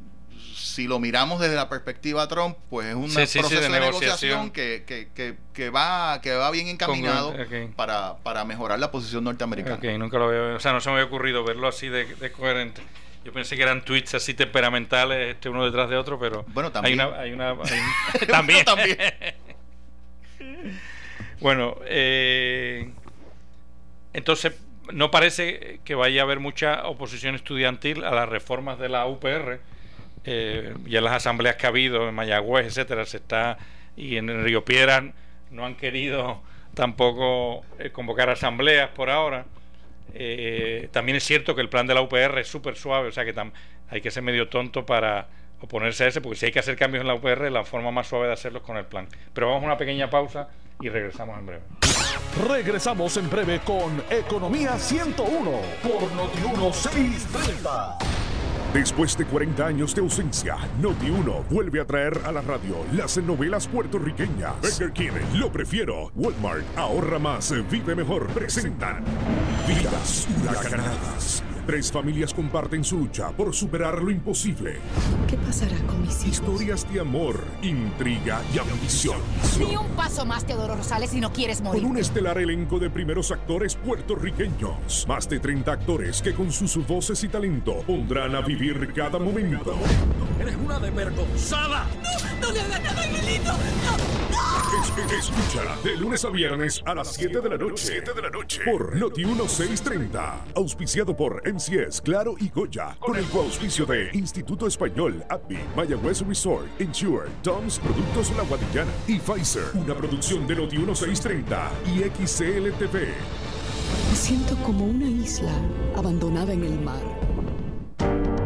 si lo miramos desde la perspectiva Trump, pues es un sí, proceso sí, sí, de, de negociación, negociación que, que, que, que va que va bien encaminado okay. para, para mejorar la posición norteamericana. Okay, nunca lo había, o sea, no se me había ocurrido verlo así de, de coherente. Yo pensé que eran tweets así temperamentales, este uno detrás de otro, pero bueno, también hay una, hay una hay, también. también. Bueno, eh, entonces no parece que vaya a haber mucha oposición estudiantil a las reformas de la U P R. Eh, ya las asambleas que ha habido en Mayagüez, etcétera, se está, y en Río Piedras no han querido tampoco eh, convocar asambleas por ahora. Eh, también es cierto que el plan de la U P R es súper suave, o sea que tam- hay que ser medio tonto para oponerse a ese, porque si hay que hacer cambios en la U P R, la forma más suave de hacerlos es con el plan. Pero vamos a una pequeña pausa y regresamos en breve. Regresamos en breve con Economía ciento uno por Noti uno seiscientos treinta. Después de cuarenta años de ausencia, Noti uno vuelve a traer a la radio las novelas puertorriqueñas. Burger King, Lo Prefiero, Walmart, Ahorra Más, Vive Mejor, presentan Vidas Huracanadas. Tres familias comparten su lucha por superar lo imposible. ¿Qué pasará con mis hijos? Historias de amor, intriga y ambición. Ni un paso más, Teodoro Rosales, si no quieres morir. Con un estelar elenco de primeros actores puertorriqueños. Más de treinta actores que con sus voces y talento pondrán a vivir cada momento. ¡Eres una desvergonzada! ¡No, no le hagas nada, Angelito! ¡No, no! Es, escúchala de lunes a viernes a las siete de la noche. siete de la noche. Por Noti uno seiscientos treinta. Auspiciado por M C S, Claro y Goya. Con el coauspicio de Instituto Español, A P I, Mayagüez Resort, Insure, Tom's Productos La Guadillana y Pfizer. Una producción de Noti uno seiscientos treinta y X C L T V. Me siento como una isla abandonada en el mar.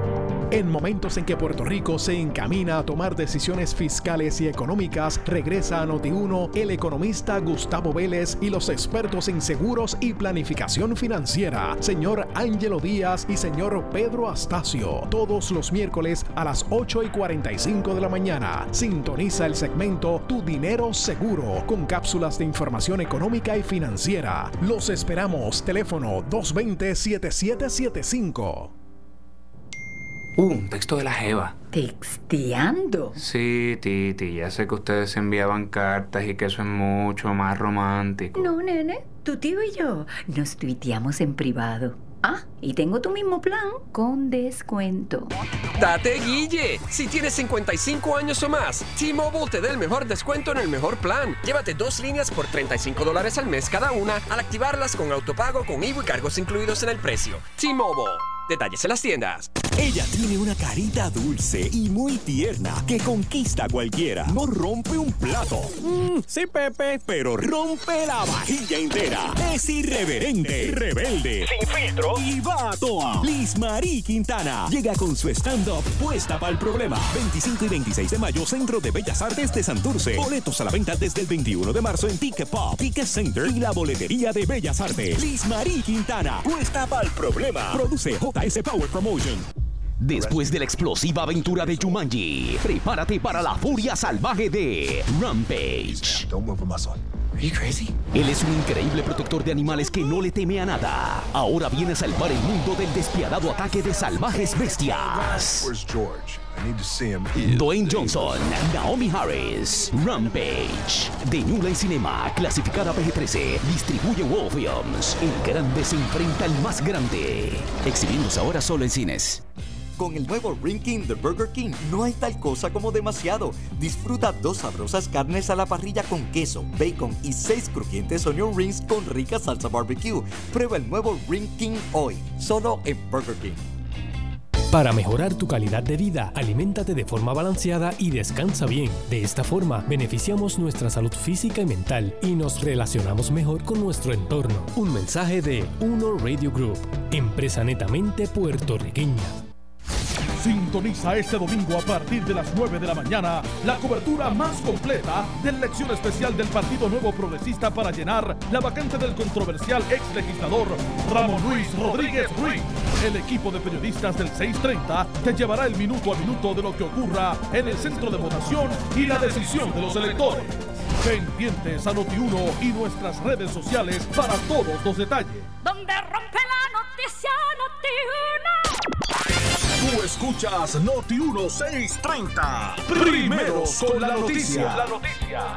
En momentos en que Puerto Rico se encamina a tomar decisiones fiscales y económicas, regresa a Noti uno el economista Gustavo Vélez y los expertos en seguros y planificación financiera, señor Ángelo Díaz y señor Pedro Astacio, todos los miércoles a las ocho y cuarenta y cinco de la mañana. Sintoniza el segmento Tu Dinero Seguro, con cápsulas de información económica y financiera. Los esperamos. Teléfono dos dos cero, siete siete siete cinco. Uh, un texto de la jeva. ¿Texteando? Sí, Titi, ya sé que ustedes se enviaban cartas y que eso es mucho más romántico. No, nene, tu tío y yo nos tuiteamos en privado. Ah, y tengo tu mismo plan con descuento. ¡Date guille! Si tienes cincuenta y cinco años o más, T-Mobile te da el mejor descuento en el mejor plan. Llévate dos líneas por treinta y cinco dólares al mes cada una al activarlas con autopago con I V A y cargos incluidos en el precio. T-Mobile. Detalles en las tiendas. Ella tiene una carita dulce y muy tierna que conquista a cualquiera. No rompe un plato. Mm, sí, Pepe, pero rompe la vajilla entera. Es irreverente, rebelde, sin filtro y va a toa. Liz Marie Quintana llega con su stand-up Puesta para el Problema. veinticinco y veintiséis de mayo, Centro de Bellas Artes de Santurce. Boletos a la venta desde el veintiuno de marzo en Ticket Pop, Ticket Center y la boletería de Bellas Artes. Liz Marie Quintana, Puesta para el Problema. Produce J S Power Promotion. Después de la explosiva aventura de Jumanji, prepárate para la furia salvaje de Rampage. Él es un increíble protector de animales que no le teme a nada. Ahora viene a salvar el mundo del despiadado ataque de salvajes bestias. Dwayne Johnson, Naomi Harris, Rampage. De New Line Cinema, clasificada P G trece, distribuye World Films. El grande se enfrenta al más grande. Exhibiéndose ahora solo en cines. Con el nuevo Ring King de Burger King no hay tal cosa como demasiado. Disfruta dos sabrosas carnes a la parrilla con queso, bacon y seis crujientes onion rings con rica salsa barbecue. Prueba el nuevo Ring King hoy, solo en Burger King. Para mejorar tu calidad de vida, aliméntate de forma balanceada y descansa bien. De esta forma, beneficiamos nuestra salud física y mental y nos relacionamos mejor con nuestro entorno. Un mensaje de Uno Radio Group, empresa netamente puertorriqueña. Sintoniza este domingo a partir de las nueve de la mañana la cobertura más completa de la elección especial del Partido Nuevo Progresista para llenar la vacante del controversial ex legislador Ramón Luis Rodríguez Ruiz. El equipo de periodistas del seiscientos treinta te llevará el minuto a minuto de lo que ocurra en el centro de votación y la decisión de los electores. Pendientes a Noti uno y nuestras redes sociales para todos los detalles. Donde rompe la noticia Noti uno. Tú escuchas Noti uno seiscientos treinta. Primeros con la noticia. La noticia.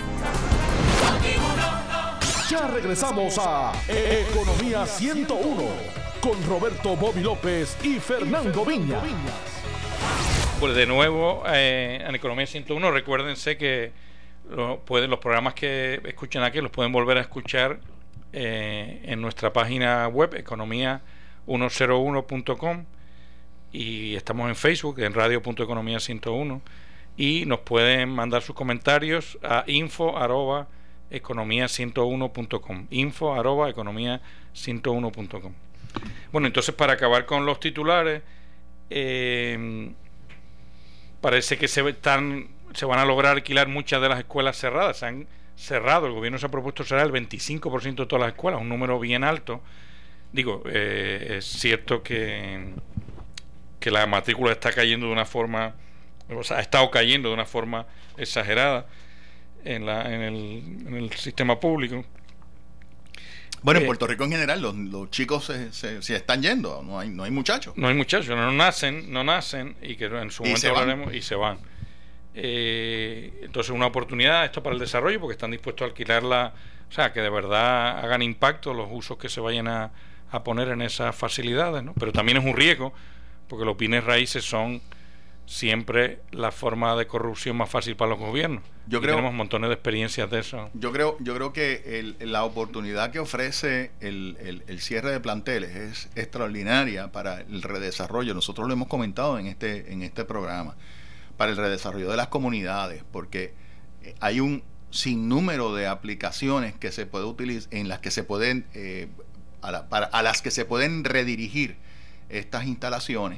Ya regresamos a Economía ciento uno con Roberto Bobby López y Fernando Viñas. Pues de nuevo eh, en Economía ciento uno, recuérdense que lo pueden, los programas que escuchan aquí los pueden volver a escuchar eh, en nuestra página web economía ciento uno punto com, y estamos en Facebook en radio punto economía ciento uno, y nos pueden mandar sus comentarios a info arroba economía ciento uno punto com, info arroba economía ciento uno punto com. Bueno, entonces, para acabar con los titulares, eh, parece que se están se van a lograr alquilar muchas de las escuelas cerradas. Se han cerrado, el gobierno se ha propuesto cerrar el veinticinco por ciento de todas las escuelas, un número bien alto. Digo, eh, es cierto que que la matrícula está cayendo de una forma, o sea, ha estado cayendo de una forma exagerada en la en el, en el sistema público. Bueno, en eh, Puerto Rico en general los, los chicos se, se, se están yendo, no hay no hay muchachos. No hay muchachos, no nacen, no nacen y que en su y momento hablaremos y se van. Eh, entonces, una oportunidad esto para el desarrollo, porque están dispuestos a alquilarla, o sea, que de verdad hagan impacto los usos que se vayan a, a poner en esas facilidades, ¿no? Pero también es un riesgo, porque los bienes raíces son siempre la forma de corrupción más fácil para los gobiernos. Yo y creo, tenemos montones de experiencias de eso. Yo creo, yo creo que el, la oportunidad que ofrece el, el, el cierre de planteles es extraordinaria para el redesarrollo. Nosotros lo hemos comentado en este, en este programa, para el redesarrollo de las comunidades, porque hay un sinnúmero de aplicaciones que se puede utilizar, en las que se pueden eh, a, la, para, a las que se pueden redirigir estas instalaciones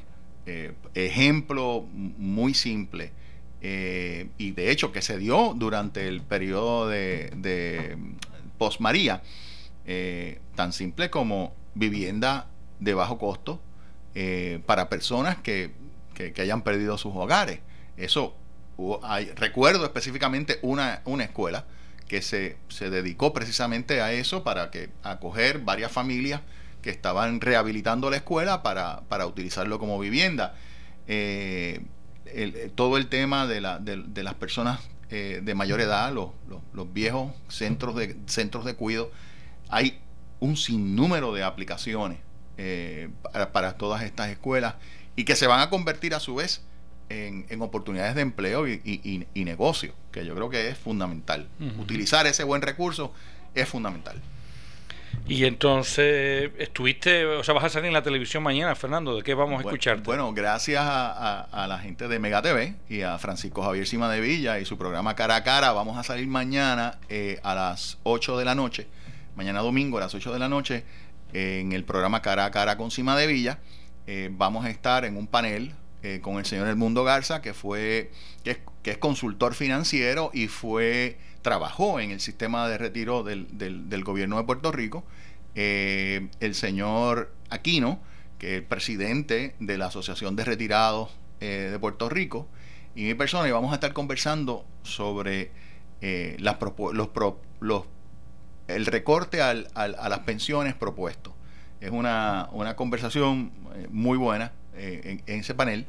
eh, ejemplo muy simple, eh, y de hecho que se dio durante el periodo de, de post María, eh, tan simple como vivienda de bajo costo eh, para personas que, que, que hayan perdido sus hogares. Eso, hubo, hay, recuerdo específicamente una, una escuela que se, se dedicó precisamente a eso, para que acoger varias familias que estaban rehabilitando la escuela para, para utilizarlo como vivienda. Eh, el, todo el tema de, la, de, de las personas eh, de mayor edad, los, los, los viejos centros de, centros de cuidado, hay un sinnúmero de aplicaciones eh, para, para todas estas escuelas, y que se van a convertir a su vez en, en oportunidades de empleo y, y, y negocio, que yo creo que es fundamental. Uh-huh. Utilizar ese buen recurso es fundamental. Y entonces, ¿estuviste, o sea, vas a salir en la televisión mañana, Fernando? ¿De qué vamos a bueno, escucharte? Bueno, gracias a, a, a la gente de Mega T V y a Francisco Javier Cima de Villa y su programa Cara a Cara, vamos a salir mañana eh, a las ocho de la noche, mañana domingo a las ocho de la noche, eh, en el programa Cara a Cara con Cima de Villa. Eh, vamos a estar en un panel eh, con el señor Edmundo Garza, que fue que es, que es consultor financiero y fue trabajó en el sistema de retiro del, del, del gobierno de Puerto Rico, eh, el señor Aquino, que es presidente de la Asociación de Retirados eh, de Puerto Rico, y mi persona, y vamos a estar conversando sobre eh, las los, pro, los el recorte al, al, a las pensiones propuestos. Es una, una conversación muy buena eh, en, en ese panel.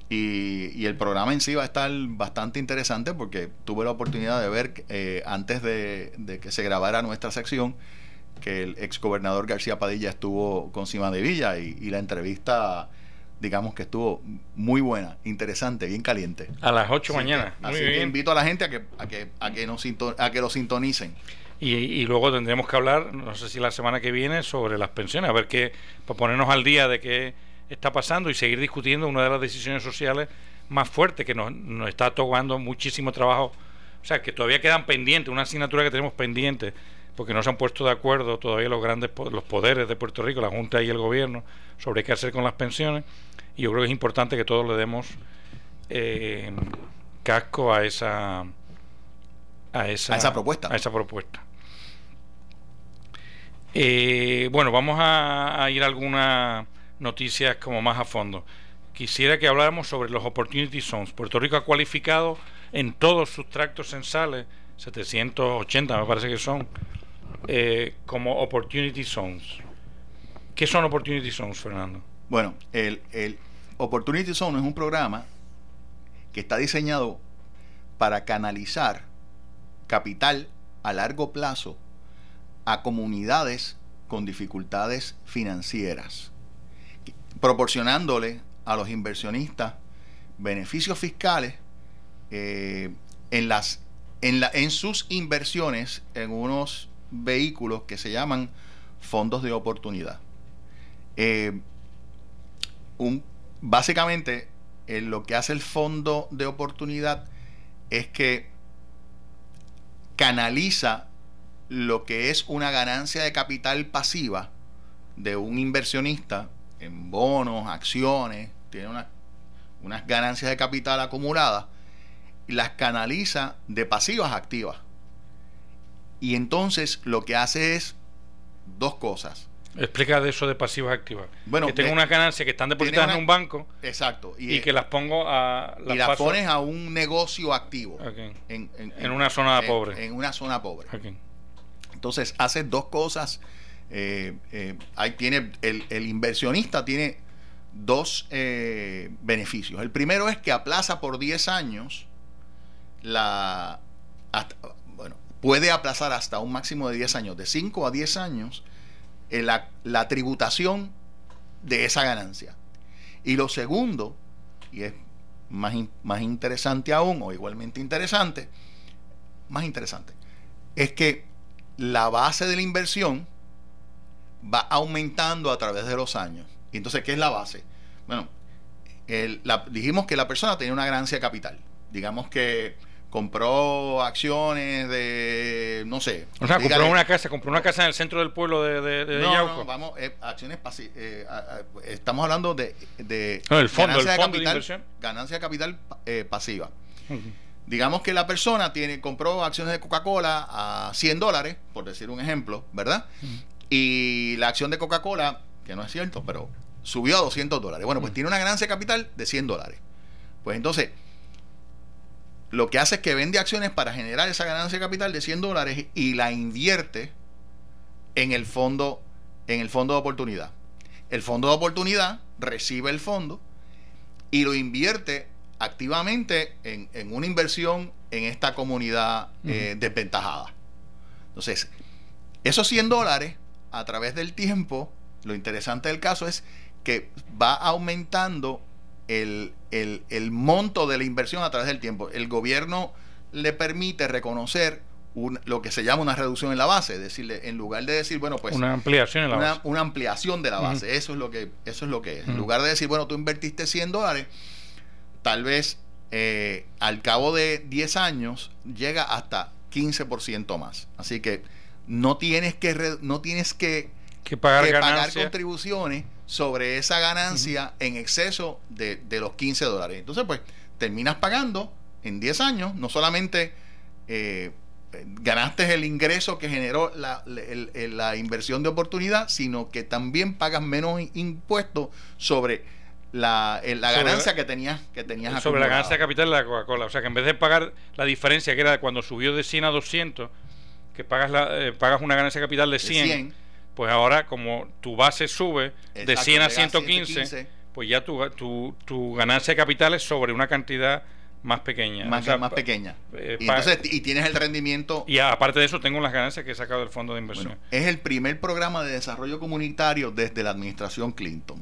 Y, y el programa en sí va a estar bastante interesante, porque tuve la oportunidad de ver eh, antes de, de que se grabara nuestra sección, que el exgobernador García Padilla estuvo con Cima de Villa, y, y la entrevista, digamos que estuvo muy buena, interesante, bien caliente. A las ocho así mañana. Que, así que invito a la gente a que, a que, a que, nos, a que lo sintonicen. Y, y luego tendremos que hablar, no sé si la semana que viene, sobre las pensiones, a ver qué, para ponernos al día de qué está pasando y seguir discutiendo una de las decisiones sociales más fuertes que nos, nos está tocando muchísimo trabajo. O sea, que todavía quedan pendientes, una asignatura que tenemos pendiente, porque no se han puesto de acuerdo todavía los grandes los poderes de Puerto Rico, la Junta y el gobierno, sobre qué hacer con las pensiones. Y yo creo que es importante que todos le demos eh, casco a esa a esa, a esa propuesta. A esa propuesta. Eh, bueno, vamos a, a ir a algunas noticias como más a fondo. Quisiera que habláramos sobre los Opportunity Zones. Puerto Rico ha cualificado en todos sus tractos censales, setecientos ochenta me parece que son, eh, como Opportunity Zones. ¿Qué son Opportunity Zones, Fernando? Bueno, el, el Opportunity Zone es un programa que está diseñado para canalizar capital a largo plazo a comunidades con dificultades financieras, proporcionándole a los inversionistas beneficios fiscales eh, en las en la en sus inversiones en unos vehículos que se llaman fondos de oportunidad. Eh, un, básicamente eh, lo que hace el fondo de oportunidad es que canaliza lo que es una ganancia de capital pasiva de un inversionista en bonos, acciones, tiene una, unas ganancias de capital acumuladas, y las canaliza de pasivas a activas. Y entonces lo que hace es dos cosas. Explica de eso de pasivas activas. Bueno, que tengo de, unas ganancias que están depositadas una, en un banco. Exacto. Y, y que las pongo a... Las y las paso, pones a un negocio activo. Okay. En, en, en una zona en, pobre. En una zona pobre. Okay. Entonces hace dos cosas. Eh, eh, ahí tiene el, el inversionista tiene dos eh, beneficios. El primero es que aplaza por diez años la hasta, bueno, puede aplazar hasta un máximo de diez años, de cinco a diez años, eh, la, la tributación de esa ganancia. Y lo segundo, y es más, más interesante aún, o igualmente interesante, más interesante, es que la base de la inversión va aumentando a través de los años. Y entonces, ¿qué es la base? Bueno, el, la, dijimos que la persona tenía una ganancia de capital. Digamos que compró acciones de, no sé. O sea, compró una casa, compró una casa en el centro del pueblo de, de, de no, Yauco. No, vamos, eh, acciones pasivas. Eh, estamos hablando de, de no, el fondo, ganancia el fondo de capital, de inversión. Ganancia de capital eh, pasiva. Uh-huh. Digamos que la persona tiene compró acciones de Coca-Cola a cien dólares, por decir un ejemplo, ¿verdad? Uh-huh. Y la acción de Coca-Cola, que no es cierto, pero subió a doscientos dólares. Bueno, pues uh-huh. tiene una ganancia de capital de cien dólares. Pues entonces, lo que hace es que vende acciones para generar esa ganancia de capital de cien dólares y la invierte en el fondo, en el fondo de oportunidad. El fondo de oportunidad recibe el fondo y lo invierte activamente en, en una inversión en esta comunidad uh-huh. eh, desventajada. Entonces, esos cien dólares a través del tiempo, lo interesante del caso es que va aumentando el, el, el monto de la inversión a través del tiempo. El gobierno le permite reconocer un, lo que se llama una reducción en la base, es decir, en lugar de decir, bueno, pues una ampliación en la una, base. Una ampliación de la base, uh-huh. eso es lo que eso es lo que es. Uh-huh. En lugar de decir, bueno, tú invertiste cien dólares, tal vez eh, al cabo de diez años llega hasta quince por ciento más. Así que no tienes que re, no tienes que, que, pagar, que pagar contribuciones sobre esa ganancia uh-huh. en exceso de, de los quince dólares. Entonces, pues, terminas pagando en diez años, no solamente eh, ganaste el ingreso que generó la, el, el, la inversión de oportunidad, sino que también pagas menos impuestos sobre la, la sobre ganancia que tenías que tenías sobre acumulada. La ganancia de capital de la Coca-Cola. O sea, que en vez de pagar la diferencia que era de cuando subió de cien a doscientos, que pagas la, eh, pagas una ganancia de capital de cien, de cien, pues ahora como tu base sube exacto, de cien a ciento quince, pues ya tu, tu, tu ganancia de capital es sobre una cantidad más pequeña. Más, o sea, más pequeña. Eh, y, entonces, y tienes el rendimiento. Y aparte de eso, tengo las ganancias que he sacado del fondo de inversión. Bueno, es el primer programa de desarrollo comunitario desde la administración Clinton.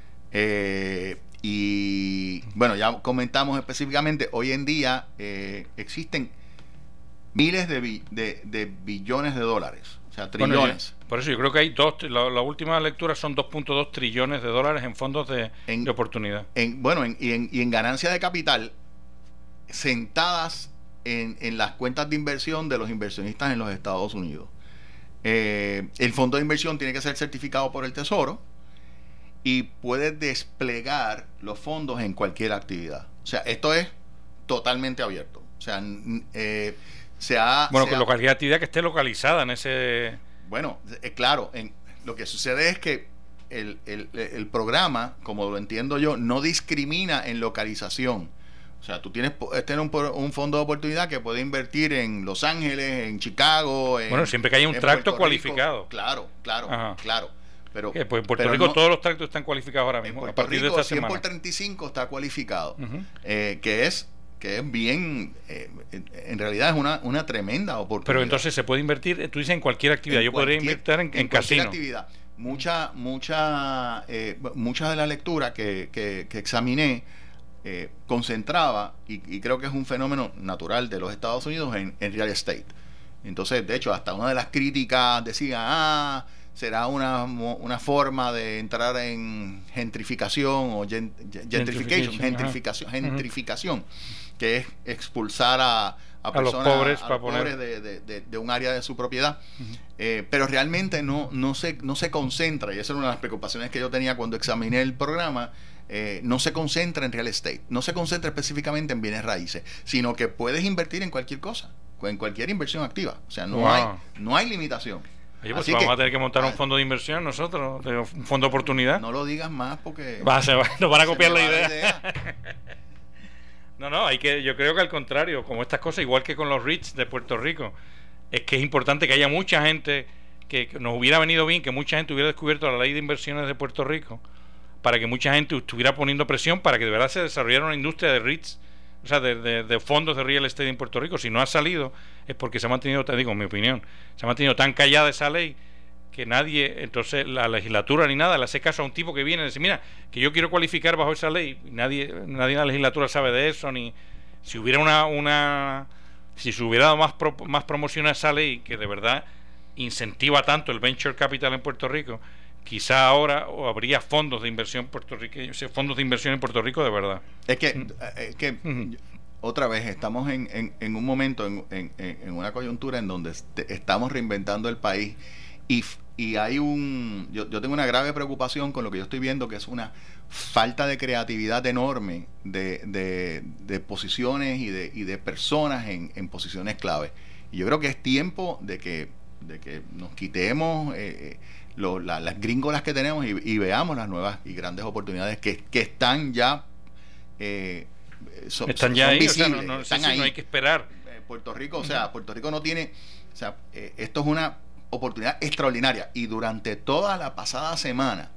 Eh, y bueno, ya comentamos específicamente, hoy en día eh, existen miles de, bi, de, de billones de dólares, o sea, trillones. Bueno, yo, por eso yo creo que hay dos, la, la última lectura son dos punto dos trillones de dólares en fondos de, en, de oportunidad. En, bueno, en, y, en, y en ganancia de capital sentadas en, en las cuentas de inversión de los inversionistas en los Estados Unidos. Eh, el fondo de inversión tiene que ser certificado por el Tesoro y puede desplegar los fondos en cualquier actividad. O sea, esto es totalmente abierto. O sea, eh, se ha... Bueno, se con ha, cualquier actividad que esté localizada en ese... Bueno, eh, claro, en, lo que sucede es que el, el, el programa, como lo entiendo yo, no discrimina en localización. O sea, tú tienes, tienes un, un fondo de oportunidad que puede invertir en Los Ángeles, en Chicago. En, bueno, siempre que haya un tracto cualificado. Claro, claro, Ajá. claro. Pero, ¿Qué? Pues en Puerto pero Rico no, todos los tractos están cualificados ahora mismo. En a partir Rico, de esta cien semana. por treinta y cinco está cualificado. Uh-huh. eh, que es que es bien, eh, en realidad es una, una tremenda oportunidad. Pero entonces se puede invertir, tú dices, en cualquier actividad. En Yo cualquier, podría invertir en, en, en casino. actividad. Mucha, mucha, eh, mucha de la lectura que, que, que examiné eh, concentraba, y, y creo que es un fenómeno natural de los Estados Unidos, en, en real estate. Entonces, de hecho, hasta una de las críticas decía, ah, será una, una forma de entrar en gentrificación o gent, gentrification, gentrificación, gentrificación, que es expulsar a, a personas a los pobres, a para los pobres poner... de, de, de, de un área de su propiedad. Uh-huh. eh, pero realmente no, no, se, no se concentra, y esa era una de las preocupaciones que yo tenía cuando examiné el programa. Eh, no se concentra en real estate, no se concentra específicamente en bienes raíces, sino que puedes invertir en cualquier cosa, en cualquier inversión activa. O sea, no, wow. hay, no hay limitación. Oye, pues vamos que, a tener que montar un fondo de inversión nosotros, un fondo de oportunidad. No lo digas más porque va, se va, nos van a copiar la idea. la idea. No, no, hay que, yo creo que al contrario, como estas cosas, igual que con los REITs de Puerto Rico, es que es importante que haya mucha gente, que, que nos hubiera venido bien que mucha gente hubiera descubierto la ley de inversiones de Puerto Rico, para que mucha gente estuviera poniendo presión para que de verdad se desarrollara una industria de REITs, o sea, de, de, de fondos de real estate en Puerto Rico. Si no ha salido es porque se ha mantenido, te digo, en mi opinión, se ha mantenido tan callada esa ley que nadie, entonces la legislatura ni nada le hace caso a un tipo que viene y dice, mira, que yo quiero cualificar bajo esa ley. Nadie, nadie en la legislatura sabe de eso, ni si hubiera una, una si se hubiera dado más, pro, más promoción a esa ley que de verdad incentiva tanto el venture capital en Puerto Rico, quizá ahora o habría fondos de inversión puertorriqueños, fondos de inversión en Puerto Rico de verdad. Es que, es que uh-huh. otra vez estamos en, en, en un momento, en, en, en una coyuntura en donde est- estamos reinventando el país y, y hay un... Yo, yo tengo una grave preocupación con lo que yo estoy viendo, que es una falta de creatividad enorme de, de, de posiciones y de, y de personas en, en posiciones clave. Y yo creo que es tiempo de que, de que nos quitemos eh, lo, la, las gringolas que tenemos y, y veamos las nuevas y grandes oportunidades que, que están ya... Eh, son, están son, ya son ahí, visibles, o sea, no, no, están sí, sí, ahí. No hay que esperar. Eh, Puerto Rico, o sea, Puerto Rico no tiene... O sea, eh, esto es una oportunidad extraordinaria y durante toda la pasada semana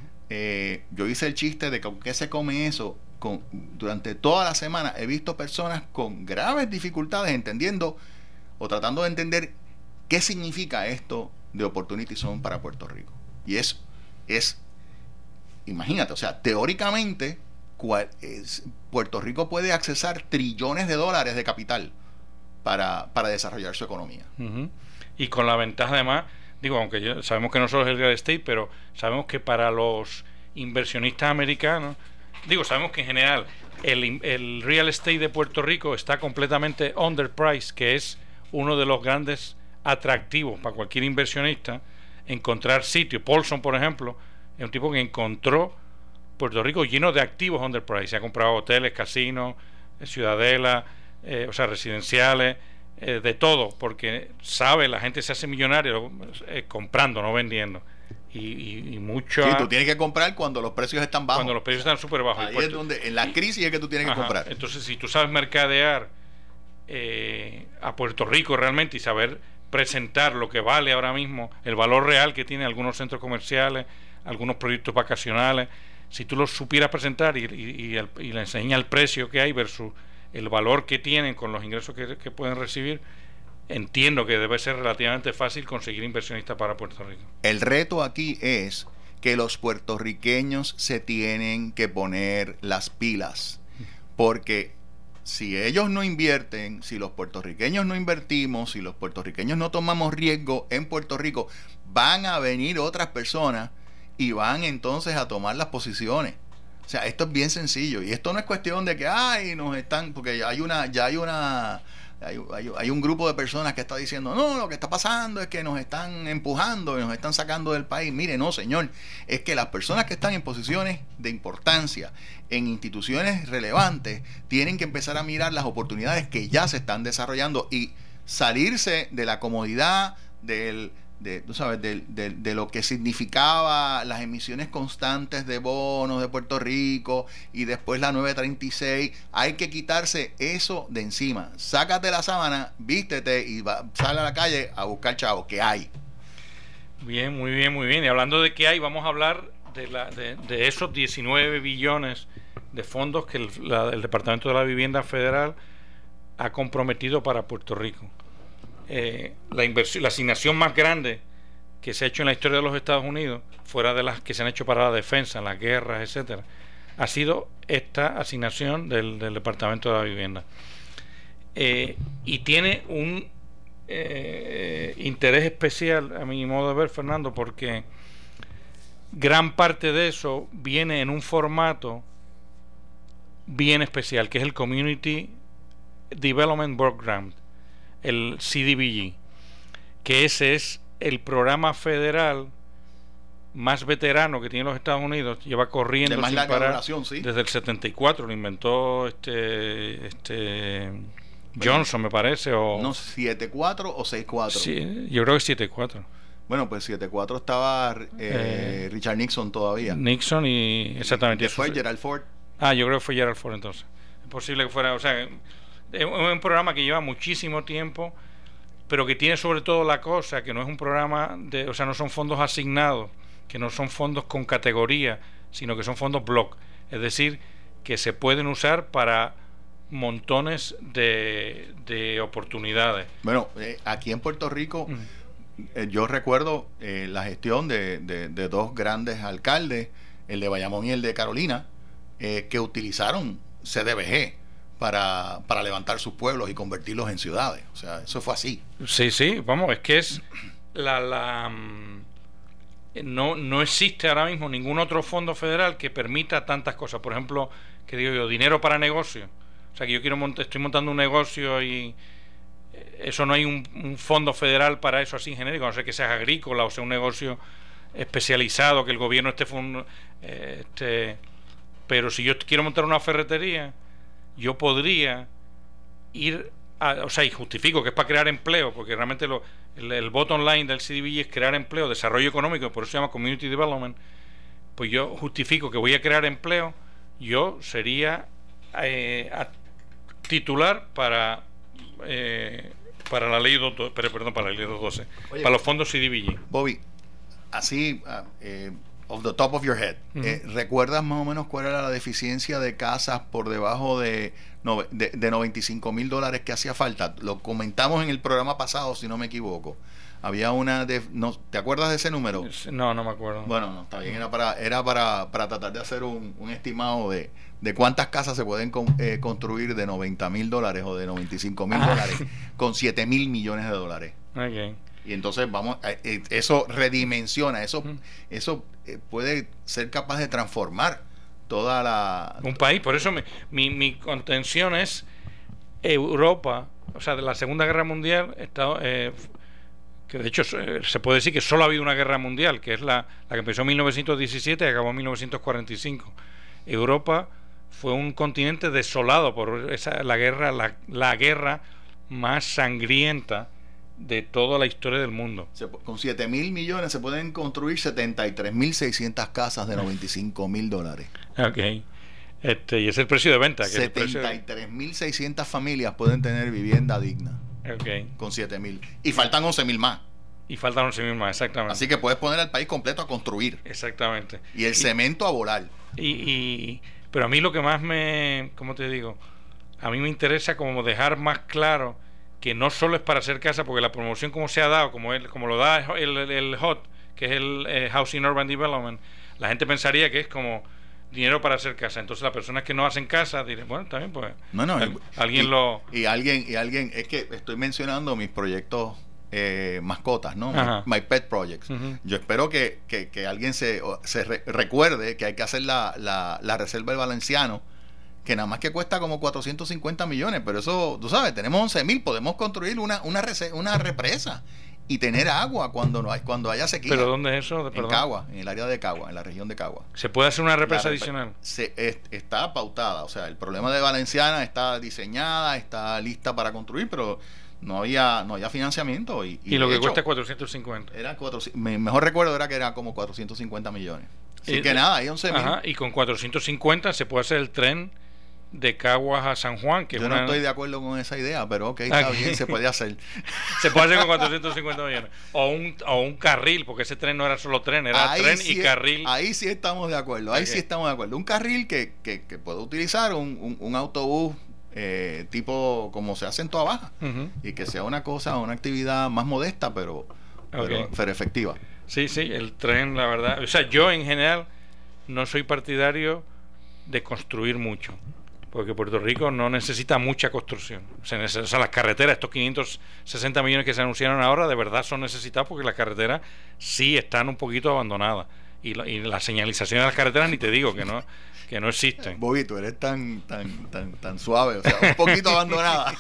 eh, yo hice el chiste de con qué se come eso. Con, durante toda la semana he visto personas con graves dificultades entendiendo o tratando de entender qué significa esto de Opportunity Zone para Puerto Rico. Y eso es, imagínate, o sea, teóricamente cual, es, Puerto Rico puede accesar trillones de dólares de capital para, para desarrollar su economía. Uh-huh. Y con la ventaja además, digo, aunque yo, sabemos que no solo es el real estate, pero sabemos que para los inversionistas americanos, digo, sabemos que en general el, el real estate de Puerto Rico está completamente underpriced, que es uno de los grandes atractivos para cualquier inversionista, encontrar sitios. Paulson, por ejemplo, es un tipo que encontró Puerto Rico lleno de activos underpriced. Se ha comprado hoteles, casinos, ciudadela, eh, o sea, residenciales, eh, de todo, porque sabe, la gente se hace millonario eh, comprando, no vendiendo. Y, y, y mucho. Sí, tú tienes que comprar cuando los precios están bajos. Cuando los precios están súper bajos. Ahí es donde, en la crisis es que tú tienes Ajá. que comprar. Entonces, si tú sabes mercadear eh, a Puerto Rico realmente y saber presentar lo que vale ahora mismo, el valor real que tienen algunos centros comerciales, algunos proyectos vacacionales, si tú los supieras presentar y, y, y, el, y le enseñas el precio que hay versus el valor que tienen con los ingresos que, que pueden recibir, entiendo que debe ser relativamente fácil conseguir inversionistas para Puerto Rico. El reto aquí es que los puertorriqueños se tienen que poner las pilas, porque si ellos no invierten, si los puertorriqueños no invertimos, si los puertorriqueños no tomamos riesgo en Puerto Rico, van a venir otras personas y van entonces a tomar las posiciones. O sea, esto es bien sencillo y esto no es cuestión de que ay, nos están, porque hay una ya hay una Hay, hay, hay un grupo de personas que está diciendo no, lo que está pasando es que nos están empujando y nos están sacando del país. Mire, no señor, es que las personas que están en posiciones de importancia en instituciones relevantes tienen que empezar a mirar las oportunidades que ya se están desarrollando y salirse de la comodidad del de, tú sabes, de, de, de lo que significaba las emisiones constantes de bonos de Puerto Rico y después la nueve treinta y seis. Hay que quitarse eso de encima. Sácate la sábana, vístete y va, sale a la calle a buscar chavos, que hay. Bien, muy bien, muy bien. Y hablando de qué hay, vamos a hablar de, la, de, de esos diecinueve billones de fondos que el, la, el Departamento de la Vivienda Federal ha comprometido para Puerto Rico. Eh, la inversión, la asignación más grande que se ha hecho en la historia de los Estados Unidos, fuera de las que se han hecho para la defensa, las guerras, etcétera, ha sido esta asignación del, del Departamento de la Vivienda. Eh, y tiene un eh, interés especial, a mi modo de ver, Fernando, porque gran parte de eso viene en un formato bien especial, que es el Community Development Block Grant, el C D B G, que ese es el programa federal más veterano que tiene los Estados Unidos, lleva corriendo de más sin larga parar duración, ¿sí? desde el setenta y cuatro, lo inventó este este Johnson, me parece, o no, siete cuatro o seis cuatro. Sí, yo creo que siete cuatro. Bueno, pues siete cuatro estaba eh, eh, Richard Nixon todavía. Nixon y exactamente. Después eso, Gerald Ford. Ah, yo creo que fue Gerald Ford entonces. Es posible que fuera, o sea, es un programa que lleva muchísimo tiempo, pero que tiene sobre todo la cosa que no es un programa de, o sea, no son fondos asignados, que no son fondos con categoría, sino que son fondos block, es decir, que se pueden usar para montones de, de oportunidades. Bueno, eh, aquí en Puerto Rico, mm. eh, yo recuerdo eh, la gestión de, de, de dos grandes alcaldes, el de Bayamón y el de Carolina, eh, que utilizaron C D B G para, para levantar sus pueblos y convertirlos en ciudades. O sea, eso fue así. Sí, sí, vamos, es que es la... la no, no existe ahora mismo ningún otro fondo federal que permita tantas cosas. Por ejemplo, que digo yo, dinero para negocios. O sea, que yo quiero mont- estoy montando un negocio y eso no hay un, un fondo federal para eso así en genérico, a no ser que sea agrícola o sea un negocio especializado, que el gobierno esté, fun- eh, esté... Pero si yo quiero montar una ferretería, yo podría ir a, o sea, y justifico que es para crear empleo, porque realmente lo, el, el bottom line del C D B G es crear empleo, desarrollo económico, por eso se llama Community Development. Pues yo justifico que voy a crear empleo, yo sería eh, a titular para eh, para la ley dos, pero, perdón, para la ley doscientos doce, Oye, para los fondos C D B G. Bobby, así uh, eh, off the top of your head, uh-huh. eh, ¿recuerdas más o menos cuál era la deficiencia de casas por debajo de, no, de, de noventa y cinco mil dólares que hacía falta? Lo comentamos en el programa pasado, si no me equivoco. Había una de, no, ¿te acuerdas de ese número? No, no me acuerdo. Bueno, no, está bien, era para era para, para tratar de hacer un, un estimado de, de cuántas casas se pueden con, eh, construir de noventa mil dólares o de noventa y cinco mil dólares con siete mil millones de dólares. Okay. Y entonces vamos, eh, eso redimensiona, eso, uh-huh. eso eh, puede ser capaz de transformar toda la... Un país, por eso mi, mi, mi contención es Europa, o sea, de la Segunda Guerra Mundial, está... Eh, que de hecho se puede decir que solo ha habido una guerra mundial, que es la, la que empezó en mil novecientos diecisiete y acabó en mil novecientos cuarenta y cinco. Europa fue un continente desolado por esa, la guerra la, la guerra más sangrienta de toda la historia del mundo. Se, con siete mil millones se pueden construir setenta y tres mil seiscientas casas de noventa y cinco mil dólares. Ok. Este, y ese es el precio de venta. Que setenta y tres mil seiscientas familias pueden tener vivienda digna. Okay. Con siete mil. Y faltan once mil más. Y faltan once mil más, exactamente. Así que puedes poner al país completo a construir. Exactamente. Y el y, cemento a volar. Y, y pero a mí lo que más me, ¿cómo te digo? A mí me interesa como dejar más claro que no solo es para hacer casa, porque la promoción como se ha dado, como el, como lo da el, el, el H U D, que es el eh, Housing Urban Development, la gente pensaría que es como dinero para hacer casa. Entonces las personas que no hacen casa dirán, bueno, también pues no, no, al, alguien y, lo y alguien y alguien es que estoy mencionando mis proyectos eh, mascotas, ¿no? My, my pet projects. Uh-huh. Yo espero que, que, que alguien se, se re, recuerde que hay que hacer la, la, la reserva del Valenciano, que nada más que cuesta como cuatrocientos cincuenta millones, pero eso, tú sabes, tenemos once mil, podemos construir una una, rese, una represa y tener agua cuando no hay, cuando haya sequía. ¿Pero dónde es eso? En Cagua, en el área de Cagua, en la región de Cagua. ¿Se puede hacer una represa la, adicional? Se, es, está pautada, o sea, el problema de Valenciana está diseñada, está lista para construir, pero no había no había financiamiento. Y, y, y lo que hecho, cuesta es cuatrocientos cincuenta. Era cuatrocientos, mi mejor recuerdo era que era como cuatrocientos cincuenta millones. Así y, que nada, hay once mil. Y con cuatrocientos cincuenta se puede hacer el tren de Caguas a San Juan, que yo es no una... estoy de acuerdo con esa idea, pero ok, está okay. bien, se puede hacer. Se puede hacer con cuatrocientos cincuenta millones. O un, o un carril, porque ese tren no era solo tren, era ahí tren sí y es, carril. Ahí sí estamos de acuerdo, ahí okay. sí estamos de acuerdo. Un carril que, que, que puede utilizar un, un, un autobús eh, tipo como se hace en Toa Baja, uh-huh. y que sea una cosa, una actividad más modesta, pero, okay. pero, pero efectiva. Sí, sí, el tren, la verdad. O sea, yo en general no soy partidario de construir mucho, porque Puerto Rico no necesita mucha construcción. O sea, neces- o sea, las carreteras, estos quinientos sesenta millones que se anunciaron ahora, de verdad son necesitados, porque las carreteras sí están un poquito abandonadas. Y la, y la señalización de las carreteras, ni te digo que no que no existen. Bobby, tú eres tan tan tan tan suave, o sea, un poquito abandonada.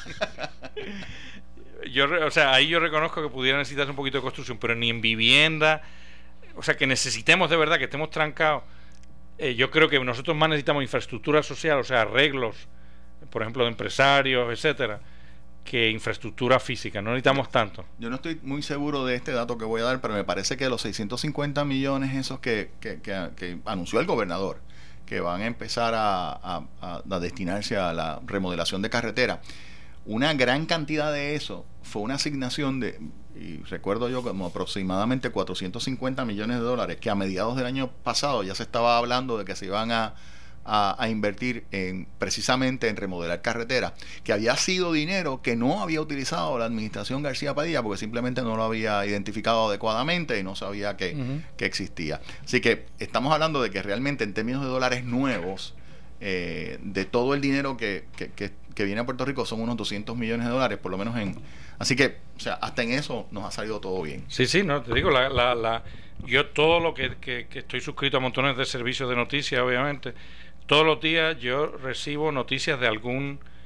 Yo, o sea, ahí yo reconozco que pudiera necesitarse un poquito de construcción, pero ni en vivienda, o sea, que necesitemos de verdad, que estemos trancados. Eh, yo creo que nosotros más necesitamos infraestructura social, o sea, arreglos, por ejemplo, de empresarios, etcétera, que infraestructura física. No necesitamos tanto. Yo no estoy muy seguro de este dato que voy a dar, pero me parece que los seiscientos cincuenta millones esos que, que, que, que anunció el gobernador, que van a empezar a, a, a destinarse a la remodelación de carretera, una gran cantidad de eso fue una asignación de, y recuerdo yo, como aproximadamente cuatrocientos cincuenta millones de dólares, que a mediados del año pasado ya se estaba hablando de que se iban a, a, a invertir en precisamente en remodelar carreteras, que había sido dinero que no había utilizado la administración García Padilla porque simplemente no lo había identificado adecuadamente y no sabía que, uh-huh. que existía. Así que estamos hablando de que realmente en términos de dólares nuevos, eh, de todo el dinero que, que, que, que viene a Puerto Rico son unos doscientos millones de dólares, por lo menos en... Así que, o sea, hasta en eso nos ha salido todo bien. Sí, sí, no, te digo, la, la, la, yo todo lo que, que, que estoy suscrito a montones de servicios de noticias, obviamente, todos los días yo recibo noticias de algún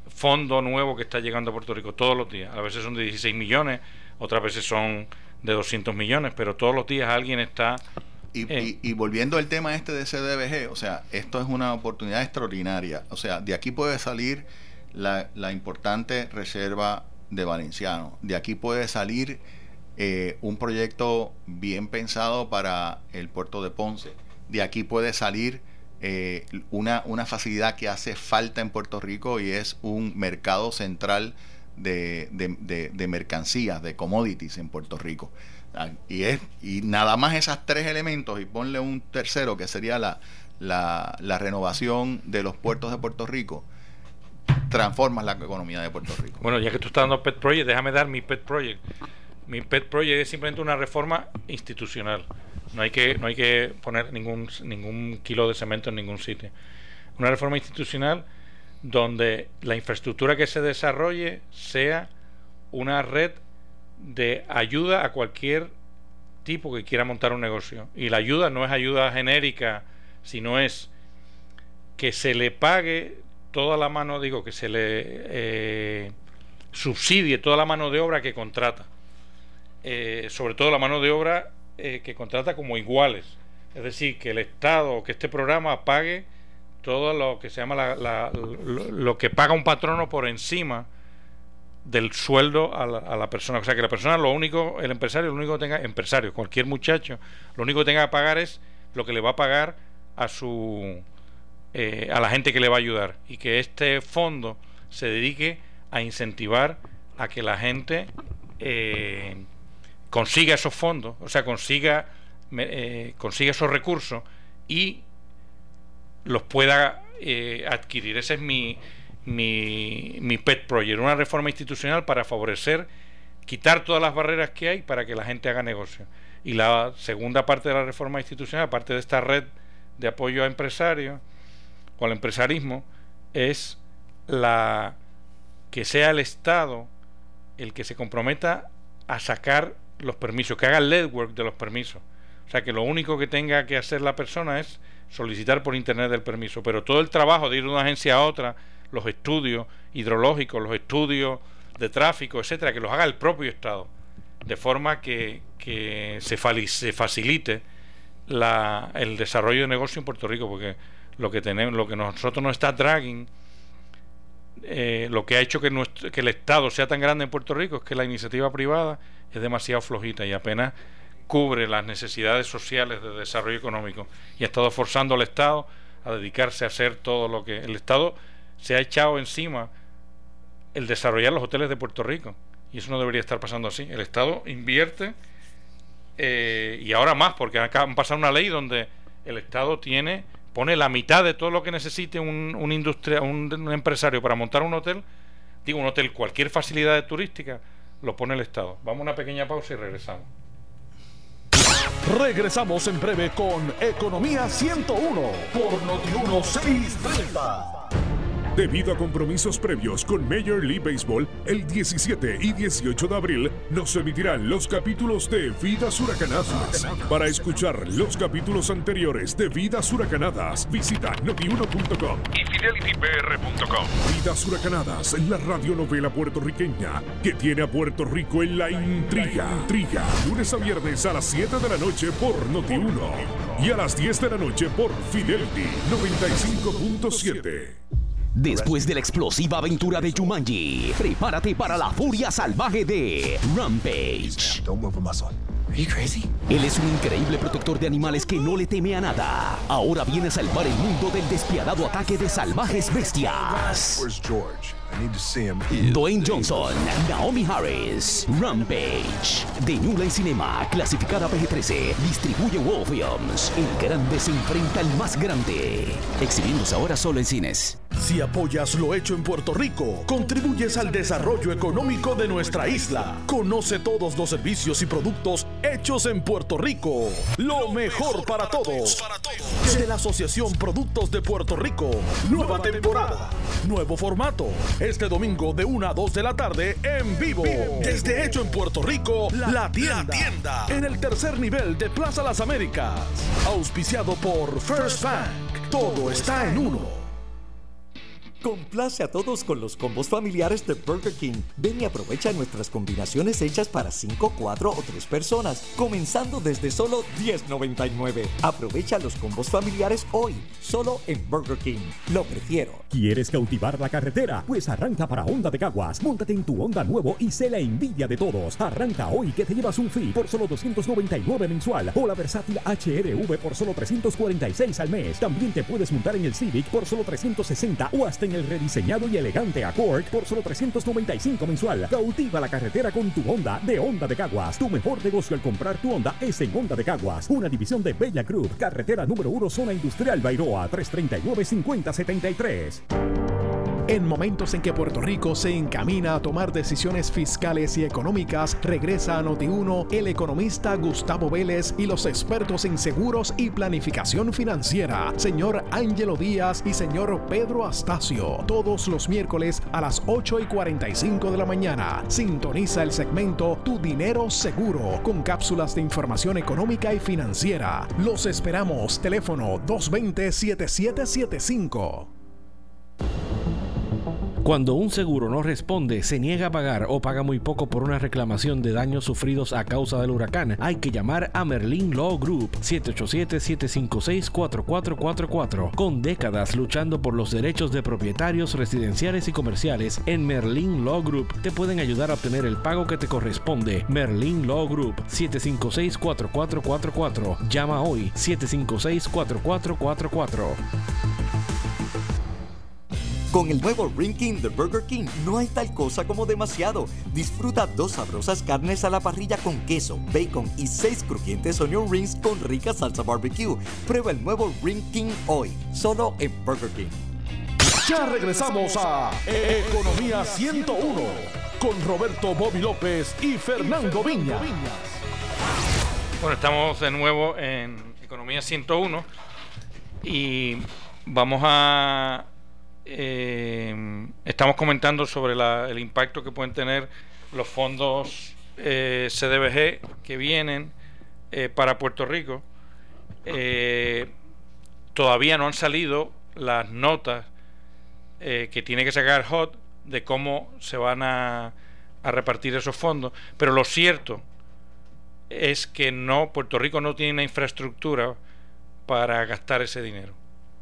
fondo nuevo que está llegando a Puerto Rico todos los días. A veces son de dieciséis millones, otras veces son de doscientos millones, pero todos los días alguien está... Y, y, y volviendo al tema este de C D B G, o sea, esto es una oportunidad extraordinaria. O sea, de aquí puede salir la, la importante reserva de Valenciano. De aquí puede salir eh, un proyecto bien pensado para el puerto de Ponce. De aquí puede salir eh, una, una facilidad que hace falta en Puerto Rico, y es un mercado central de, de, de, de mercancías, de commodities en Puerto Rico. Y es y nada más esos tres elementos, y ponle un tercero que sería la, la, la renovación de los puertos de Puerto Rico, transformas la economía de Puerto Rico. Bueno, ya que tú estás dando pet project, déjame dar mi pet project. Mi pet project es simplemente una reforma institucional. No hay que no hay que poner ningún ningún kilo de cemento en ningún sitio. Una reforma institucional donde la infraestructura que se desarrolle sea una red de ayuda a cualquier tipo que quiera montar un negocio. Y la ayuda no es ayuda genérica, sino es que se le pague toda la mano, digo, que se le eh, subsidie toda la mano de obra que contrata, eh, sobre todo la mano de obra eh, que contrata como iguales, es decir, que el Estado o que este programa pague todo lo que se llama la, la, lo, lo que paga un patrono por encima del sueldo a la, a la persona. O sea, que la persona, lo único, el empresario, lo único que tenga, empresario, cualquier muchacho, lo único que tenga que pagar es lo que le va a pagar a su eh, a la gente que le va a ayudar, y que este fondo se dedique a incentivar a que la gente eh, consiga esos fondos, o sea, consiga eh, consiga esos recursos y los pueda eh, adquirir. Ese es mi Mi, mi pet project, una reforma institucional para favorecer, quitar todas las barreras que hay para que la gente haga negocio. Y la segunda parte de la reforma institucional, aparte de esta red de apoyo a empresarios o al empresarismo, es la que sea el Estado el que se comprometa a sacar los permisos, que haga el legwork de los permisos. O sea, que lo único que tenga que hacer la persona es solicitar por internet el permiso, pero todo el trabajo de ir de una agencia a otra, los estudios hidrológicos, los estudios de tráfico, etcétera, que los haga el propio Estado, de forma que, que se, se facilite la, el desarrollo de negocio en Puerto Rico, porque lo que tenemos, lo que nosotros nos está dragging, eh, lo que ha hecho que, nuestro, que el Estado sea tan grande en Puerto Rico, es que la iniciativa privada es demasiado flojita y apenas cubre las necesidades sociales de desarrollo económico, y ha estado forzando al Estado a dedicarse a hacer todo lo que el Estado se ha echado encima, el desarrollar los hoteles de Puerto Rico, y eso no debería estar pasando así. El Estado invierte eh, y ahora más, porque acaban de pasar una ley donde el Estado tiene pone la mitad de todo lo que necesite un, un industria un, un empresario para montar un hotel, digo un hotel, cualquier facilidad turística lo pone el Estado. Vamos a una pequeña pausa y regresamos. Regresamos en breve con Economía ciento uno por Noti uno seiscientos treinta. Debido a compromisos previos con Major League Baseball, el diecisiete y dieciocho de abril nos emitirán los capítulos de Vidas Huracanadas. Para escuchar los capítulos anteriores de Vidas Huracanadas, visita noti uno punto com y fidelity p r punto com. Vidas Huracanadas, la radionovela puertorriqueña que tiene a Puerto Rico en la intriga. Intriga. Lunes a viernes a las siete de la noche por Noti uno y a las diez de la noche por Fidelity noventa y cinco punto siete. Después de la explosiva aventura de Jumanji, prepárate para la furia salvaje de Rampage. Él es un increíble protector de animales que no le teme a nada. Ahora viene a salvar el mundo del despiadado ataque de salvajes bestias. Dwayne Johnson, Naomi Harris, Rampage. De New Line Cinema, clasificada P G trece, distribuye World Films. El grande se enfrenta al más grande. Exhibiéndose ahora solo en cines. Si apoyas lo hecho en Puerto Rico, contribuyes al desarrollo económico de nuestra isla. Conoce todos los servicios y productos hechos en Puerto Rico. Lo mejor para todos. De la Asociación Productos de Puerto Rico. Nueva temporada. Nuevo formato. Este domingo de una a dos de la tarde en vivo. Desde Hecho en Puerto Rico, La Tienda. En el tercer nivel de Plaza Las Américas. Auspiciado por First Bank. Todo está en uno. Complace a todos con los combos familiares de Burger King. Ven y aprovecha nuestras combinaciones hechas para cinco, cuatro o tres personas, comenzando desde solo diez noventa y nueve. Aprovecha los combos familiares hoy, solo en Burger King. Lo prefiero. ¿Quieres cautivar la carretera? Pues arranca para Honda de Caguas. Móntate en tu Honda nuevo y sé la envidia de todos. Arranca hoy que te llevas un Fit por solo doscientos noventa y nueve mensual o la versátil H R V por solo trescientos cuarenta y seis al mes. También te puedes montar en el Civic por solo trescientos sesenta o hasta en el rediseñado y elegante Accord por solo trescientos noventa y cinco mensual. Cautiva la carretera con tu Honda de Honda de Caguas. Tu mejor negocio al comprar tu Honda es en Honda de Caguas, una división de Bella Group. Carretera número uno, zona industrial Bairoa, tres treinta y nueve, cincuenta setenta y tres. En momentos en que Puerto Rico se encamina a tomar decisiones fiscales y económicas, regresa a Noti uno el economista Gustavo Vélez y los expertos en seguros y planificación financiera, señor Ángelo Díaz y señor Pedro Astacio, todos los miércoles a las ocho y cuarenta y cinco de la mañana. Sintoniza el segmento Tu Dinero Seguro, con cápsulas de información económica y financiera. Los esperamos. Teléfono dos dos cero, siete siete siete cinco. Cuando un seguro no responde, se niega a pagar o paga muy poco por una reclamación de daños sufridos a causa del huracán, hay que llamar a Merlin Law Group siete ocho siete, siete cinco seis, cuatro cuatro cuatro cuatro. Con décadas luchando por los derechos de propietarios residenciales y comerciales, en Merlin Law Group te pueden ayudar a obtener el pago que te corresponde. Merlin Law Group siete cinco seis, cuatro cuatro cuatro cuatro. Llama hoy siete cinco seis, cuatro cuatro cuatro cuatro. Con el nuevo Ring King de Burger King no hay tal cosa como demasiado. Disfruta dos sabrosas carnes a la parrilla con queso, bacon y seis crujientes onion rings con rica salsa barbecue. Prueba el nuevo Ring King hoy, solo en Burger King. Ya regresamos a Economía ciento uno con Roberto Bobby López y Fernando Viñas. Bueno, estamos de nuevo en Economía ciento uno y vamos a... Eh, estamos comentando sobre la, el impacto que pueden tener los fondos eh, C D B G que vienen eh, para Puerto Rico. Eh, todavía no han salido las notas eh, que tiene que sacar H O D de cómo se van a, a repartir esos fondos, pero lo cierto es que no, Puerto Rico no tiene una infraestructura para gastar ese dinero.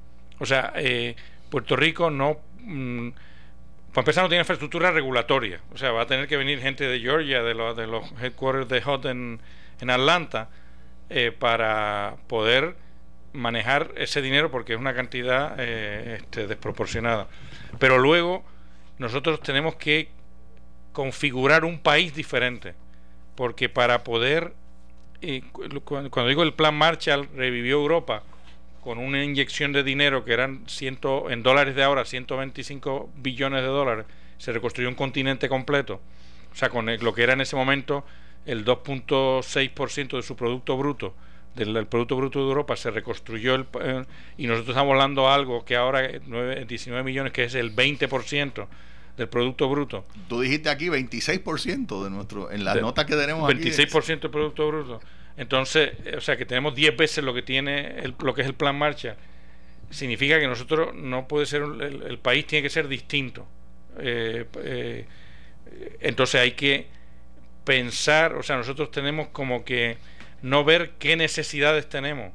O sea, eh, Puerto Rico no, mmm, para empezar, no tiene infraestructura regulatoria. O sea, va a tener que venir gente de Georgia, de, lo, de los headquarters de H O D en, en Atlanta, eh, para poder manejar ese dinero, porque es una cantidad eh, este, desproporcionada. Pero luego nosotros tenemos que configurar un país diferente, porque para poder, eh, cuando digo el plan Marshall revivió Europa con una inyección de dinero que eran ciento, en dólares de ahora ciento veinticinco billones de dólares, se reconstruyó un continente completo. O sea, con el, lo que era en ese momento el dos punto seis por ciento de su Producto Bruto, del, del Producto Bruto de Europa, se reconstruyó el, eh, y nosotros estamos hablando de algo que ahora nueve, diecinueve millones, que es el veinte por ciento del Producto Bruto. Tú dijiste aquí veintiséis por ciento de nuestro, en la de, nota que tenemos veintiséis por ciento aquí es... del Producto Bruto. Entonces, o sea, que tenemos diez veces lo que tiene el, lo que es el plan Marshall. Significa que nosotros no puede ser, el, el país tiene que ser distinto. Eh, eh, entonces hay que pensar, o sea, nosotros tenemos como que no ver qué necesidades tenemos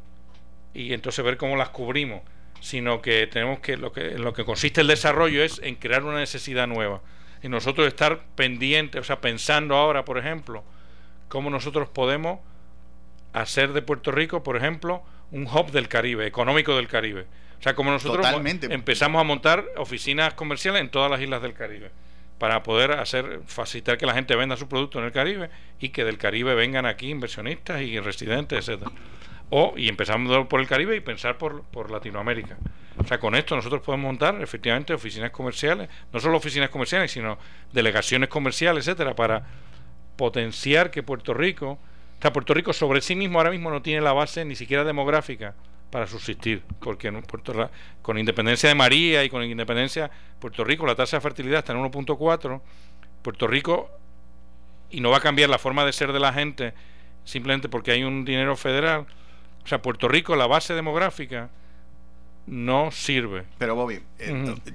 y entonces ver cómo las cubrimos, sino que tenemos que lo que en lo que consiste el desarrollo es en crear una necesidad nueva y nosotros estar pendientes, o sea, pensando ahora, por ejemplo, cómo nosotros podemos hacer de Puerto Rico, por ejemplo, un hub del Caribe, económico del Caribe. O sea, como nosotros Totalmente. empezamos a montar oficinas comerciales en todas las islas del Caribe para poder hacer, facilitar que la gente venda su producto en el Caribe y que del Caribe vengan aquí inversionistas y residentes, etcétera. O, y empezamos por el Caribe y pensar por, por Latinoamérica. O sea, con esto nosotros podemos montar efectivamente oficinas comerciales, no solo oficinas comerciales, sino delegaciones comerciales, etcétera, para potenciar que Puerto Rico... O sea, Puerto Rico sobre sí mismo ahora mismo no tiene la base ni siquiera demográfica para subsistir, porque en Puerto, con independencia de María y con independencia, Puerto Rico, la tasa de fertilidad está en uno punto cuatro. Puerto Rico, y no va a cambiar la forma de ser de la gente simplemente porque hay un dinero federal. O sea, Puerto Rico, la base demográfica no sirve. Pero Bobby, eh, uh-huh.